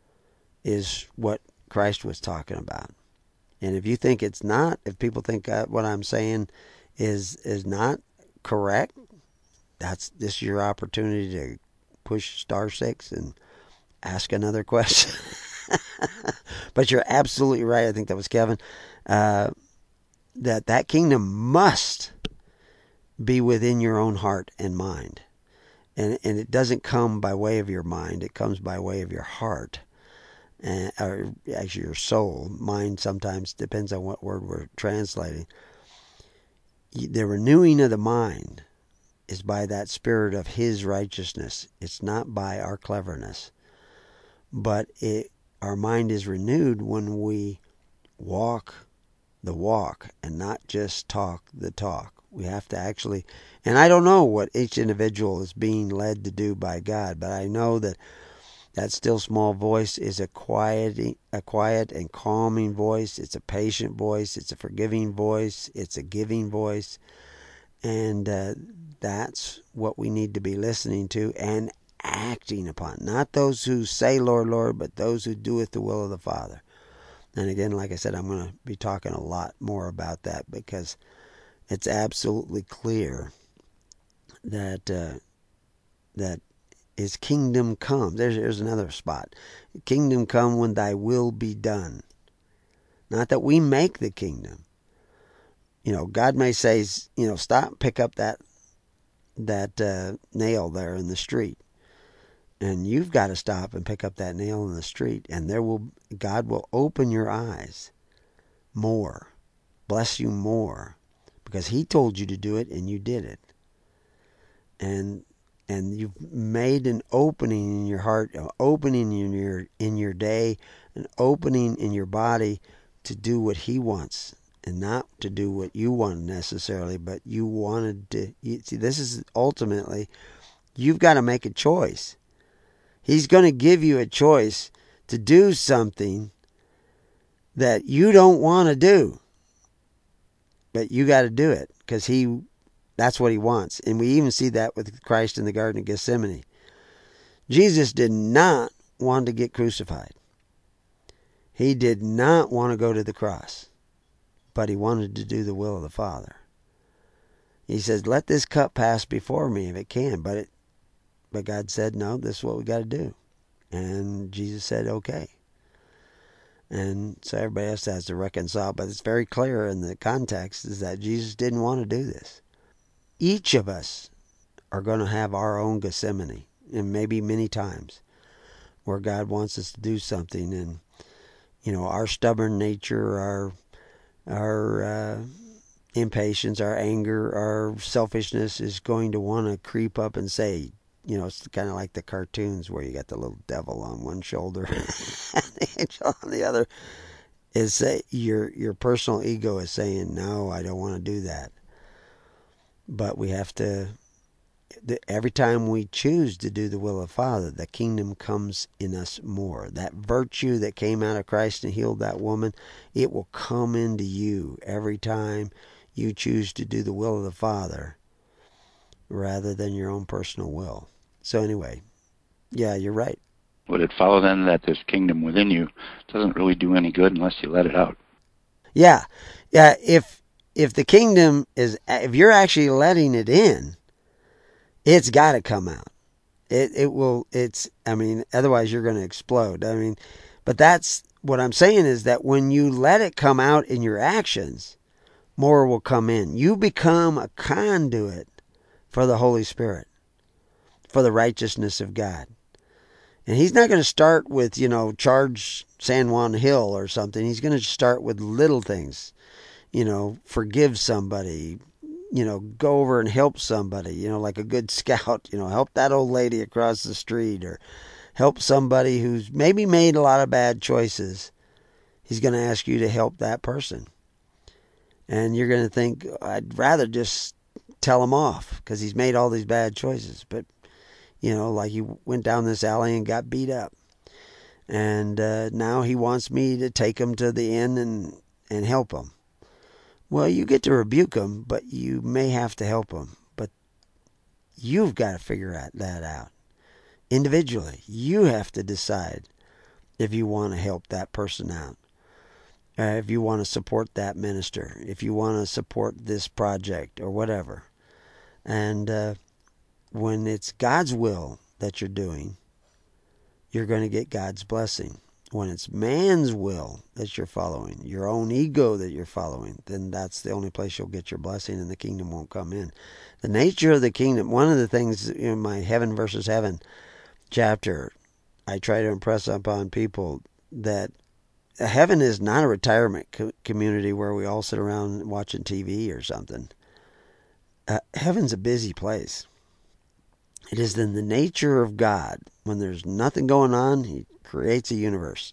is what Christ was talking about. And if you think it's not, if people think uh, what I'm saying is is not correct, that's this is your opportunity to push star six and ask another question. But you're absolutely right. I think that was Kevin. Uh, that that kingdom must be within your own heart and mind. And and it doesn't come by way of your mind. It comes by way of your heart. And, or actually your soul. Mind sometimes depends on what word we're translating. The renewing of the mind is by that Spirit of His righteousness. It's not by our cleverness. But it, our mind is renewed when we walk the walk and not just talk the talk. We have to actually, and I don't know what each individual is being led to do by God, but I know that that still small voice is a quiet, a quiet and calming voice. It's a patient voice. It's a forgiving voice. It's a giving voice. And uh, that's what we need to be listening to and acting upon. Not those who say, Lord, Lord, but those who doeth the will of the Father. And again, like I said, I'm going to be talking a lot more about that because it's absolutely clear that uh, that His kingdom come. There's, there's another spot. Kingdom come when thy will be done. Not that we make the kingdom. You know, God may say, you know, stop, pick up that that uh, nail there in the street. And you've got to stop and pick up that nail in the street. And there will God will open your eyes more. Bless you more. Because He told you to do it and you did it. And and you've made an opening in your heart, an opening in your in your day, an opening in your body to do what He wants, and not to do what you want necessarily, but you wanted to. You, see, this is ultimately, you've got to make a choice. He's going to give you a choice to do something that you don't want to do, but you got to do it because He. That's what He wants. And we even see that with Christ in the Garden of Gethsemane. Jesus did not want to get crucified. He did not want to go to the cross. But He wanted to do the will of the Father. He says, let this cup pass before me if it can. But it, but God said, no, this is what we got to do. And Jesus said, okay. And so everybody else has to reconcile. But it's very clear in the context is that Jesus didn't want to do this. Each of us are going to have our own Gethsemane, and maybe many times, where God wants us to do something, and you know, our stubborn nature, our our uh, impatience, our anger, our selfishness is going to want to creep up and say, you know, it's kind of like the cartoons where you got the little devil on one shoulder and the angel on the other. Is say your your personal ego is saying, no, I don't want to do that. But we have to, every time we choose to do the will of the Father, the kingdom comes in us more. That virtue that came out of Christ and healed that woman, it will come into you every time you choose to do the will of the Father rather than your own personal will. So anyway, yeah, you're right. Would it follow then that this kingdom within you doesn't really do any good unless you let it out? Yeah. Yeah, if if the kingdom is, if you're actually letting it in, it's got to come out. It it will, it's, I mean, otherwise you're going to explode. I mean, but that's, what I'm saying is that when you let it come out in your actions, more will come in. You become a conduit for the Holy Spirit, for the righteousness of God. And He's not going to start with, you know, charge San Juan Hill or something. He's going to start with little things. You know, forgive somebody, you know, go over and help somebody, you know, like a good scout, you know, help that old lady across the street or help somebody who's maybe made a lot of bad choices. He's going to ask you to help that person. And you're going to think, I'd rather just tell him off because he's made all these bad choices. But, you know, like he went down this alley and got beat up. And uh, now he wants me to take him to the inn and, and help him. Well, you get to rebuke him, but you may have to help him. But you've got to figure out that out. Individually, you have to decide if you want to help that person out. Uh, if you want to support that minister, if you want to support this project or whatever. And uh, when it's God's will that you're doing, you're going to get God's blessing. When it's man's will that you're following, your own ego that you're following, then that's the only place you'll get your blessing and the kingdom won't come in. The nature of the kingdom, one of the things in my Heaven versus Heaven chapter, I try to impress upon people that heaven is not a retirement co- community where we all sit around watching T V or something. Uh, heaven's a busy place. It is in the nature of God. When there's nothing going on, he creates a universe.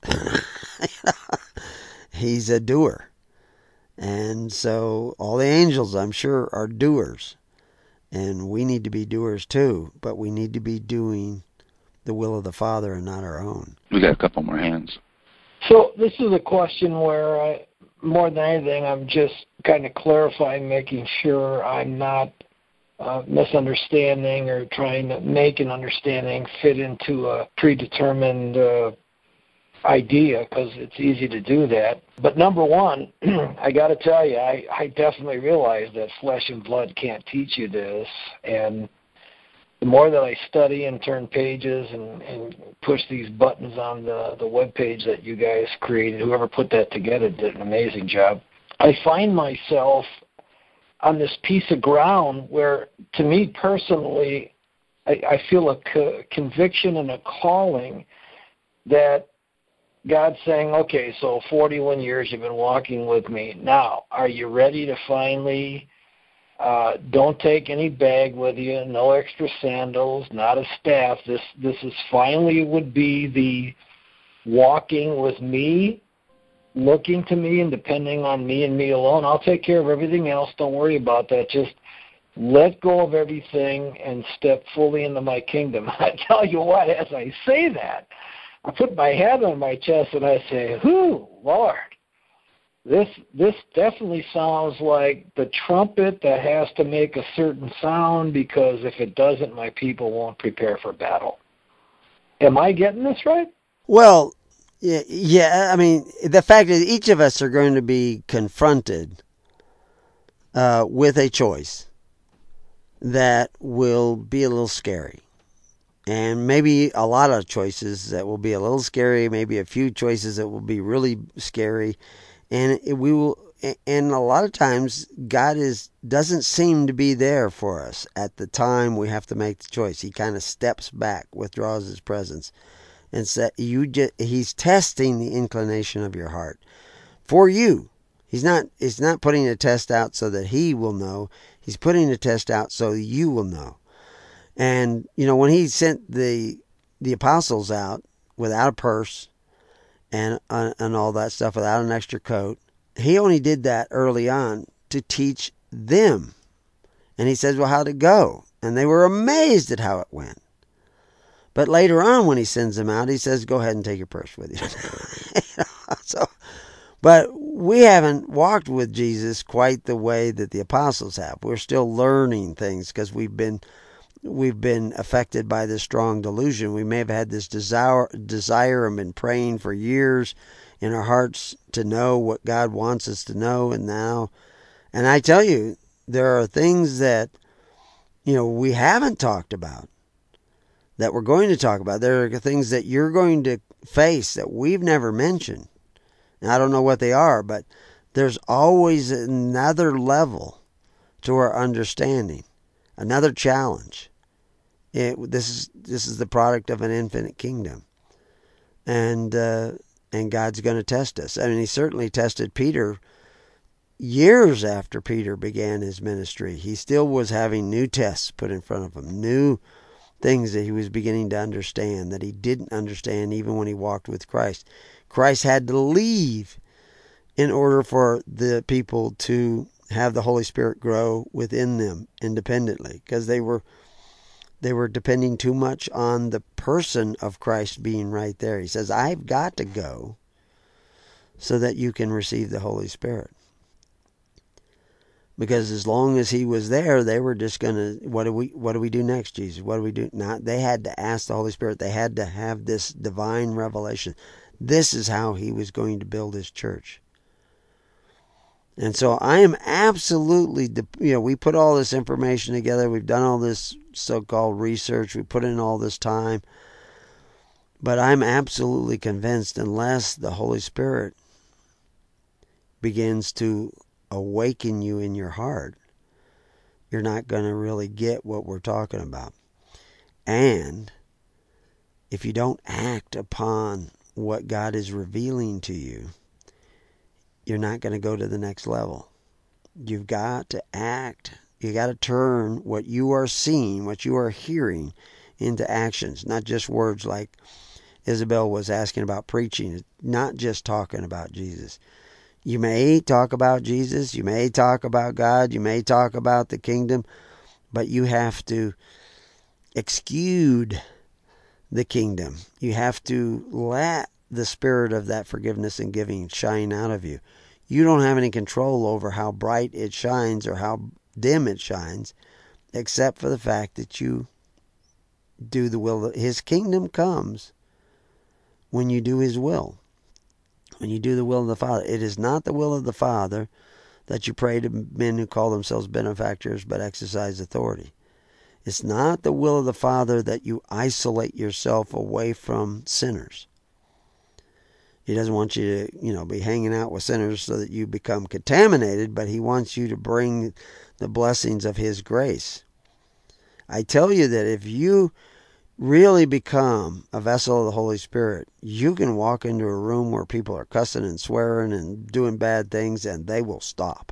He's a doer. And so all the angels, I'm sure, are doers. And we need to be doers too, but we need to be doing the will of the Father and not our own. We got a couple more hands. So this is a question where, I, more than anything, I'm just kind of clarifying, making sure I'm not uh, misunderstanding or trying to make an understanding fit into a predetermined uh, idea, because it's easy to do that. But number one, I got to tell you, I, I definitely realize that flesh and blood can't teach you this, and the more that I study and turn pages and, and push these buttons on the, the web page that you guys created, whoever put that together did an amazing job, I find myself on this piece of ground where, to me personally, I, I feel a co- conviction and a calling that God's saying, okay, so forty-one years you've been walking with me. Now, are you ready to finally... Uh, don't take any bag with you, no extra sandals, not a staff. This this is finally would be the walking with me, looking to me and depending on me and me alone. I'll take care of everything else. Don't worry about that. Just let go of everything and step fully into my kingdom. I tell you what, as I say that, I put my hand on my chest and I say, whew, Lord. This this definitely sounds like the trumpet that has to make a certain sound, because if it doesn't, my people won't prepare for battle. Am I getting this right? Well, yeah, yeah. I mean, the fact is each of us are going to be confronted uh, with a choice that will be a little scary. And maybe a lot of choices that will be a little scary, maybe a few choices that will be really scary. And we will, and a lot of times God is doesn't seem to be there for us at the time we have to make the choice. He kind of steps back, withdraws his presence, and said, "You just." He's testing the inclination of your heart for you. He's not. He's not putting a test out so that he will know. He's putting a test out so you will know. And you know, when he sent the the apostles out without a purse, and uh, and all that stuff, without an extra coat, he only did that early on to teach them. And he says, well, how'd it go? And they were amazed at how it went. But later on, when he sends them out, he says, go ahead and take your purse with you. You know, so, but we haven't walked with Jesus quite the way that the apostles have. We're still learning things because we've been We've been affected by this strong delusion. We may have had this desire, desire and been praying for years in our hearts to know what God wants us to know. And now, and I tell you, there are things that, you know, we haven't talked about that we're going to talk about. There are things that you're going to face that we've never mentioned. And I don't know what they are, but there's always another level to our understanding, another challenge. It, this is this is the product of an infinite kingdom, and uh, and God's going to test us. I mean, He certainly tested Peter years after Peter began his ministry. He still was having new tests put in front of him, new things that he was beginning to understand that he didn't understand even when he walked with Christ. Christ had to leave in order for the people to have the Holy Spirit grow within them independently, because they were they were depending too much on the person of Christ being right there. He says, I've got to go so that you can receive the Holy Spirit. Because as long as he was there, they were just going to, what do we what do we do next, Jesus? What do we do? Not, they had to ask the Holy Spirit. They had to have this divine revelation. This is how he was going to build his church. And so I am absolutely, you know, we put all this information together. We've done all this so-called research. We put in all this time. But I'm absolutely convinced unless the Holy Spirit begins to awaken you in your heart, you're not going to really get what we're talking about. And if you don't act upon what God is revealing to you, you're not going to go to the next level. You've got to act. You got to turn what you are seeing, what you are hearing, into actions, not just words like Isabel was asking about preaching, not just talking about Jesus. You may talk about Jesus, you may talk about God, you may talk about the kingdom, but you have to exude the kingdom. You have to let the spirit of that forgiveness and giving shine out of you. You don't have any control over how bright it shines or how dim it shines, except for the fact that you do the will. His kingdom comes when you do his will. When you do the will of the Father. It is not the will of the Father that you pray to men who call themselves benefactors but exercise authority. It's not the will of the Father that you isolate yourself away from sinners. He doesn't want you to, you know, be hanging out with sinners so that you become contaminated, but he wants you to bring the blessings of his grace. I tell you that if you really become a vessel of the Holy Spirit, you can walk into a room where people are cussing and swearing and doing bad things, and they will stop.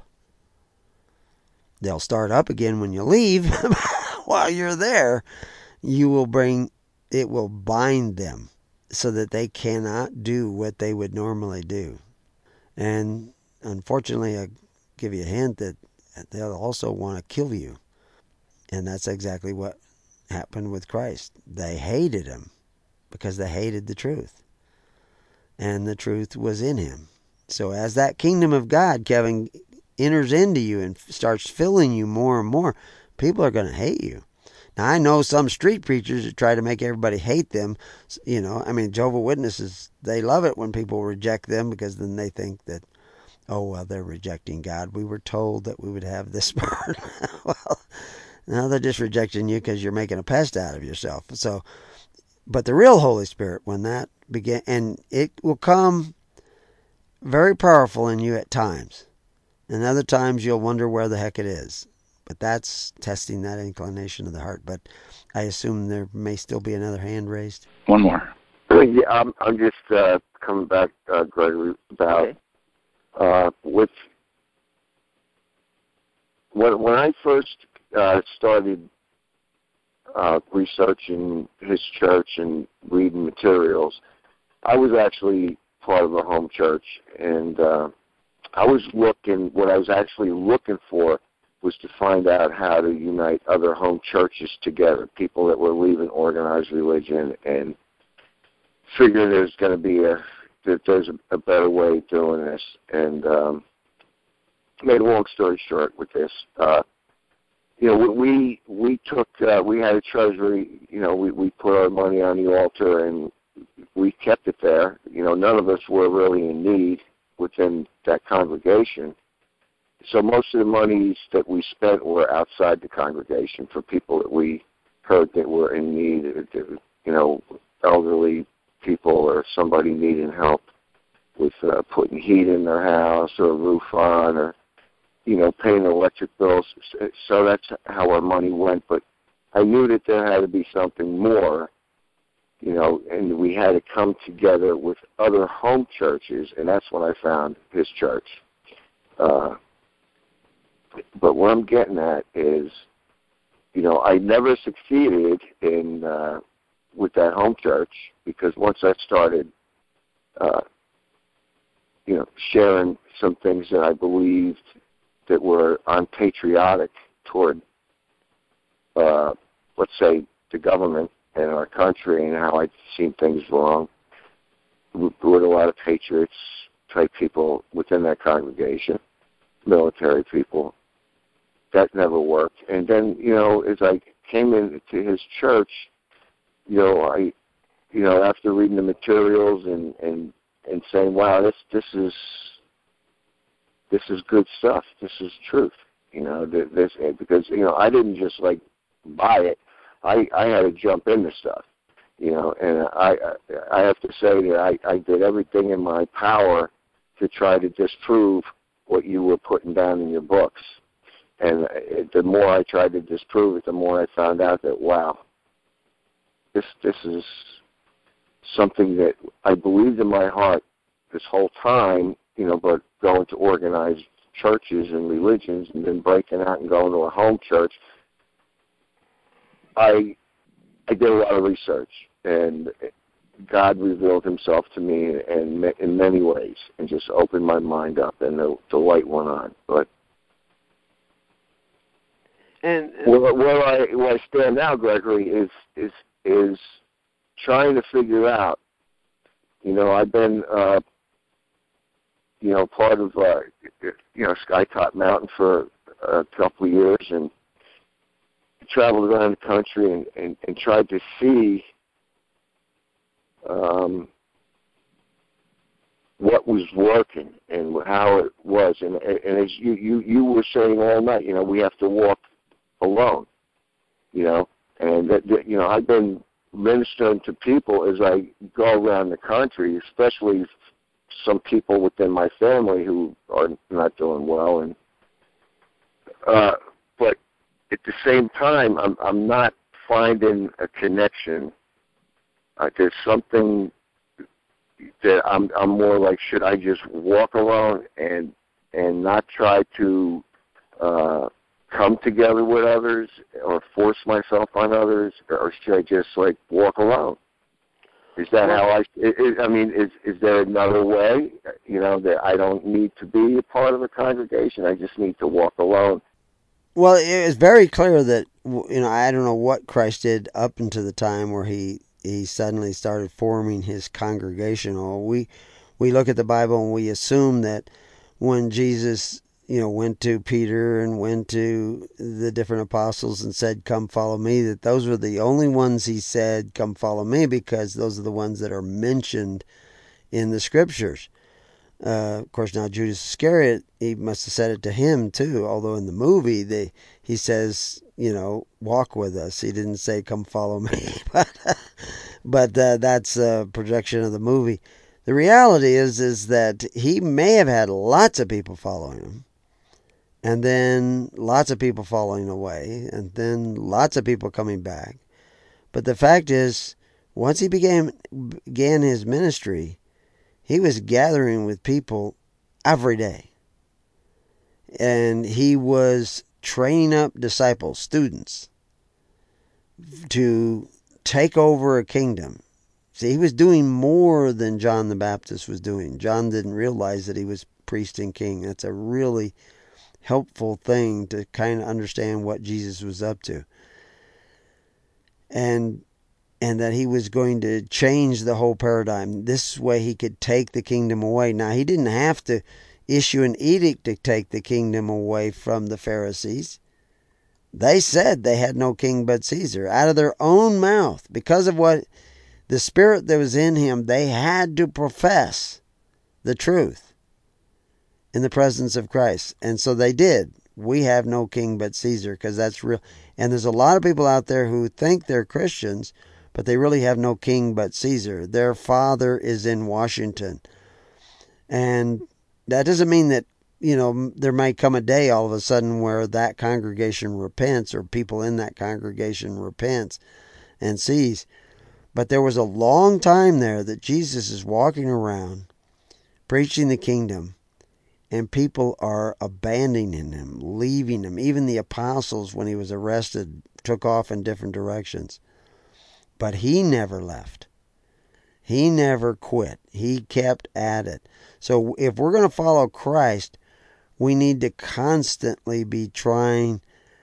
They'll start up again when you leave. While you're there, you will bring, it will bind them so that they cannot do what they would normally do. And unfortunately, I give you a hint that they'll also want to kill you. And that's exactly what happened with Christ. They hated him because they hated the truth. And the truth was in him. So as that kingdom of God, Kevin, enters into you and starts filling you more and more, people are going to hate you. Now, I know some street preachers that try to make everybody hate them. You know, I mean, Jehovah's Witnesses, they love it when people reject them because then they think that, oh, well, they're rejecting God. We were told that we would have this part. Well, no, they're just rejecting you because you're making a pest out of yourself. So, but the real Holy Spirit, when that begin, and it will come very powerful in you at times. And other times you'll wonder where the heck it is. But that's testing that inclination of the heart. But I assume there may still be another hand raised. One more. Yeah, I'm, I'm just uh, coming back, uh, Gregory, about Okay. uh, with when when I first uh, started uh, researching his church and reading materials. I was actually part of a home church, and uh, I was looking. What I was actually looking for was to find out how to unite other home churches together, people that were leaving organized religion, and figuring there's going to be a that there's a, a better way of doing this. And um, made a long story short with this, uh, you know, we we took uh, we had a treasury. You know, we we put our money on the altar and we kept it there. You know, none of us were really in need within that congregation. So most of the monies that we spent were outside the congregation for people that we heard that were in need, you know, elderly people or somebody needing help with uh, putting heat in their house or a roof on or, you know, paying electric bills. So that's how our money went. But I knew that there had to be something more, you know, and we had to come together with other home churches, and that's when I found his church. Uh, but what I'm getting at is, you know, I never succeeded in uh, with that home church because once I started, uh, you know, sharing some things that I believed that were unpatriotic toward, uh, let's say, the government and our country and how I'd seen things wrong. There were a lot of patriots type people within that congregation, military people. That never worked. And then, you know, as I came into his church, you know, I, you know, after reading the materials and, and, and saying, wow, this this is this is good stuff. This is truth. You know, this because you know I didn't just like buy it. I I had to jump into stuff. You know, and I I have to say that I, I did everything in my power to try to disprove what you were putting down in your books. And the more I tried to disprove it, the more I found out that, wow, this this is something that I believed in my heart this whole time, you know, but going to organized churches and religions and then breaking out and going to a home church, I I did a lot of research, and God revealed himself to me in, in many ways and just opened my mind up, and the, the light went on. But And, and where, where I where I stand now, Gregory, is is is trying to figure out. You know, I've been, uh, you know, part of uh, you know Skytop Mountain for a couple of years, and traveled around the country and, and, and tried to see um, what was working and how it was. And, and as you, you, you were saying all night, you know, we have to walk alone, you know, and that, that, you know, I've been ministering to people as I go around the country, especially some people within my family who are not doing well, and uh, but at the same time, I'm I'm not finding a connection. Uh, there's something that I'm I'm more like, should I just walk alone and and not try to uh, come together with others or force myself on others, or should I just like walk alone? Is that how I? It, I mean, is is there another way? You know, that I don't need to be a part of a congregation. I just need to walk alone. Well, it was very clear that, you know, I don't know what Christ did up until the time where he, he suddenly started forming his congregation. We we look at the Bible and we assume that when Jesus, you know, went to Peter and went to the different apostles and said, come follow me, that those were the only ones he said, come follow me, because those are the ones that are mentioned in the scriptures. Uh, of course, now Judas Iscariot, he must have said it to him too, although in the movie they, he says, you know, walk with us. He didn't say, come follow me. but but uh, that's a projection of the movie. The reality is, is that he may have had lots of people following him, and then lots of people falling away, and then lots of people coming back. But the fact is, once he began, began his ministry, he was gathering with people every day. And he was training up disciples, students, to take over a kingdom. See, he was doing more than John the Baptist was doing. John didn't realize that he was priest and king. That's a really helpful thing to kind of understand what Jesus was up to. And and that he was going to change the whole paradigm. This way he could take the kingdom away. Now, he didn't have to issue an edict to take the kingdom away from the Pharisees. They said they had no king but Caesar. Out of their own mouth, because of what the spirit that was in him, they had to profess the truth in the presence of Christ. And so they did. We have no king but Caesar, because that's real. And there's a lot of people out there who think they're Christians, but they really have no king but Caesar. Their father is in Washington. And that doesn't mean that, you know, there might come a day all of a sudden where that congregation repents, or people in that congregation repents and sees. But there was a long time there that Jesus is walking around preaching the kingdom, and people are abandoning him, leaving him. Even the apostles, when he was arrested, took off in different directions. But he never left. He never quit. He kept at it. So if we're going to follow Christ, We need to constantly be trying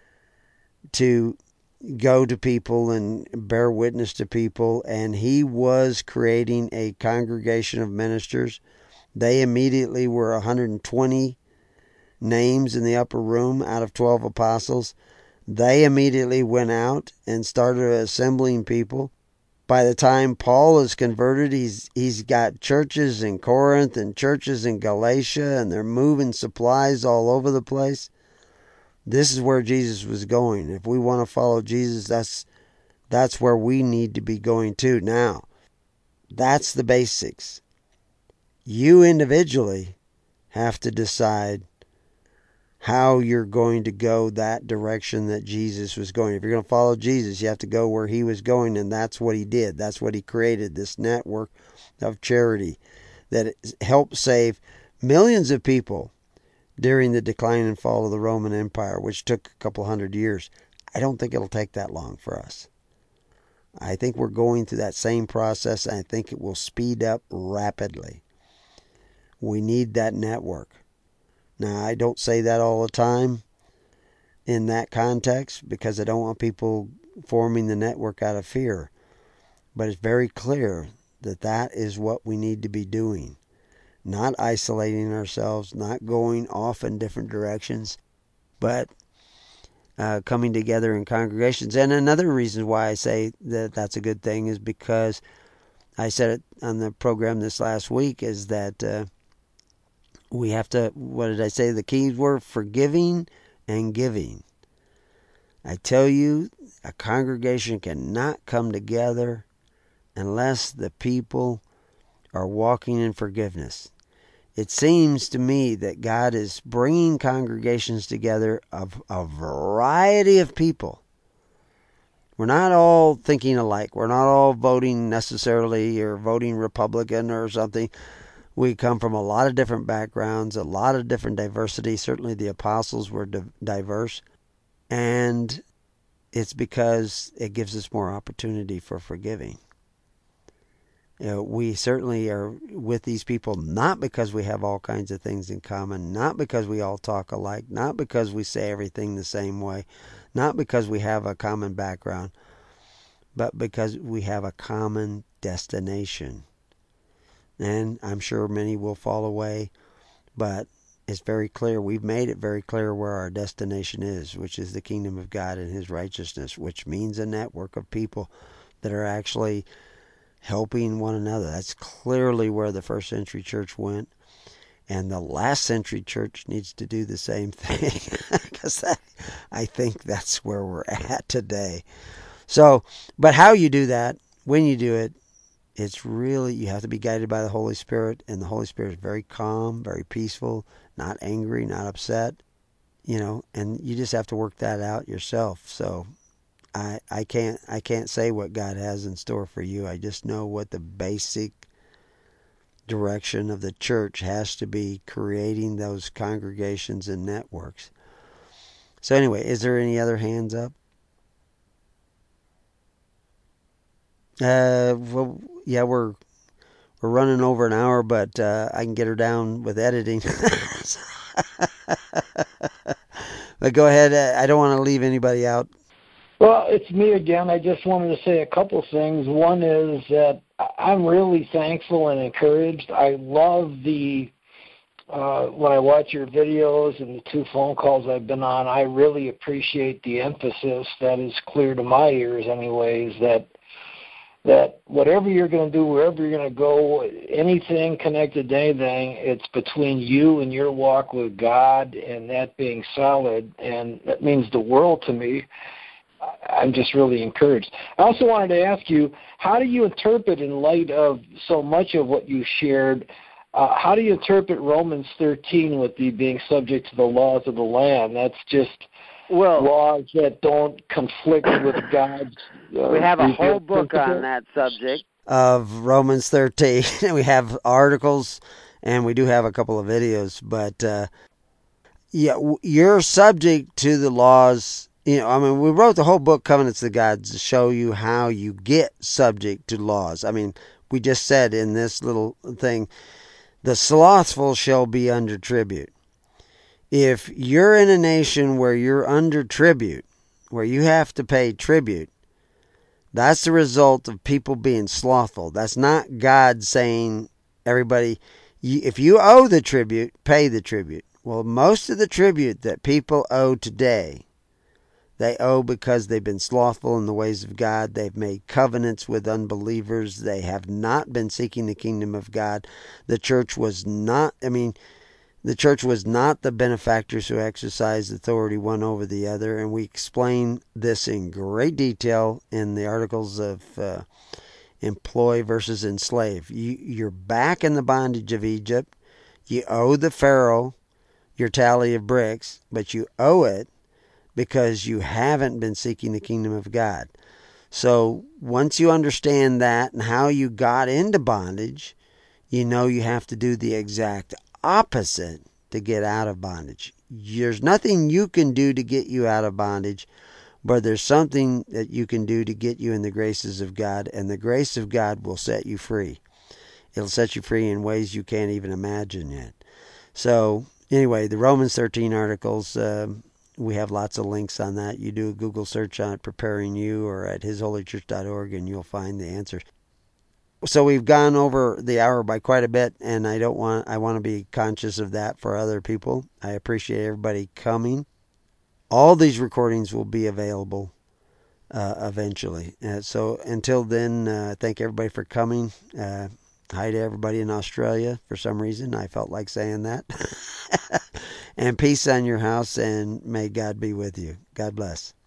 to go to people and bear witness to people. And he was creating a congregation of ministers. They immediately were one hundred twenty names in the upper room out of twelve apostles. They immediately went out and started assembling people. By the time Paul is converted, he's he's got churches in Corinth and churches in Galatia, and they're moving supplies all over the place. This is where Jesus was going. If we want to follow Jesus, that's that's where we need to be going to. Now, that's the basics. You individually have to decide how you're going to go that direction that Jesus was going. If you're going to follow Jesus, you have to go where he was going, and that's what he did. That's what he created, this network of charity that helped save millions of people during the decline and fall of the Roman Empire, which took a couple hundred years. I don't think it'll take that long for us. I think we're going through that same process, and I think it will speed up rapidly. We need that network. Now, I don't say that all the time in that context because I don't want people forming the network out of fear. But it's very clear that that is what we need to be doing. Not isolating ourselves, not going off in different directions, but uh, coming together in congregations. And another reason why I say that that's a good thing is because I said it on the program this last week is that uh, we have to, what did I say? The keys were forgiving and giving. I tell you, a congregation cannot come together unless the people are walking in forgiveness. It seems to me that God is bringing congregations together of a variety of people. We're not all thinking alike. We're not all voting necessarily or voting Republican or something. We come from a lot of different backgrounds, a lot of different diversity. Certainly the apostles were diverse. And it's because it gives us more opportunity for forgiving. You know, we certainly are with these people not because we have all kinds of things in common, not because we all talk alike, not because we say everything the same way, not because we have a common background, but because we have a common destination. And I'm sure many will fall away, but it's very clear. We've made it very clear where our destination is, which is the kingdom of God and his righteousness, which means a network of people that are actually helping one another. That's clearly where the first century church went. And the last century church needs to do the same thing, because I think that's where we're at today. So, but how you do that, when you do it, it's really, you have to be guided by the Holy Spirit, and the Holy Spirit is very calm, very peaceful, not angry, not upset, you know, and you just have to work that out yourself. So I I can't I can't say what God has in store for you. I just know what the basic direction of the church has to be, creating those congregations and networks. So anyway, is there any other hands up? Uh, well, yeah, we're we're running over an hour, but uh, I can get her down with editing. But go ahead. I don't want to leave anybody out. Well, it's me again. I just wanted to say a couple things. One is that I'm really thankful and encouraged. I love the uh, when I watch your videos and the two phone calls I've been on. I really appreciate the emphasis that is clear to my ears, anyways. That. that whatever you're going to do, wherever you're going to go, anything connected to anything, it's between you and your walk with God, and that being solid, and that means the world to me. I'm just really encouraged. I also wanted to ask you, how do you interpret, in light of so much of what you shared, uh, how do you interpret Romans thirteen with the being subject to the laws of the land? That's just well, laws that don't conflict with God's. Uh, we have a whole book principle on that subject of Romans thirteen. We have articles, and we do have a couple of videos. But uh, yeah, you're subject to the laws. You know, I mean, we wrote the whole book, Covenants of God, to show you how you get subject to laws. I mean, we just said in this little thing, the slothful shall be under tribute. If you're in a nation where you're under tribute, where you have to pay tribute, that's the result of people being slothful. That's not God saying, everybody, if you owe the tribute, pay the tribute. Well, most of the tribute that people owe today, they owe because they've been slothful in the ways of God. They've made covenants with unbelievers. They have not been seeking the kingdom of God. The church was not, I mean, the church was not the benefactors who exercised authority one over the other. And we explain this in great detail in the articles of uh, employ versus enslave. You, you're back in the bondage of Egypt. You owe the Pharaoh your tally of bricks, but you owe it because you haven't been seeking the kingdom of God. So once you understand that and how you got into bondage, you know you have to do the exact opposite to get out of bondage. There's nothing you can do to get you out of bondage, but there's something that you can do to get you in the graces of God, and the grace of God will set you free. It'll set you free in ways you can't even imagine yet. So anyway, the Romans thirteen articles, uh, we have lots of links on that. You do a Google search on it, Preparing You, or at his holy church dot org, and you'll find the answers. So we've gone over the hour by quite a bit, and I don't want I want to be conscious of that for other people. I appreciate everybody coming. All these recordings will be available uh, eventually. Uh, so until then, uh, thank everybody for coming. Uh, hi to everybody in Australia. For some reason, I felt like saying that. And peace on your house, and may God be with you. God bless.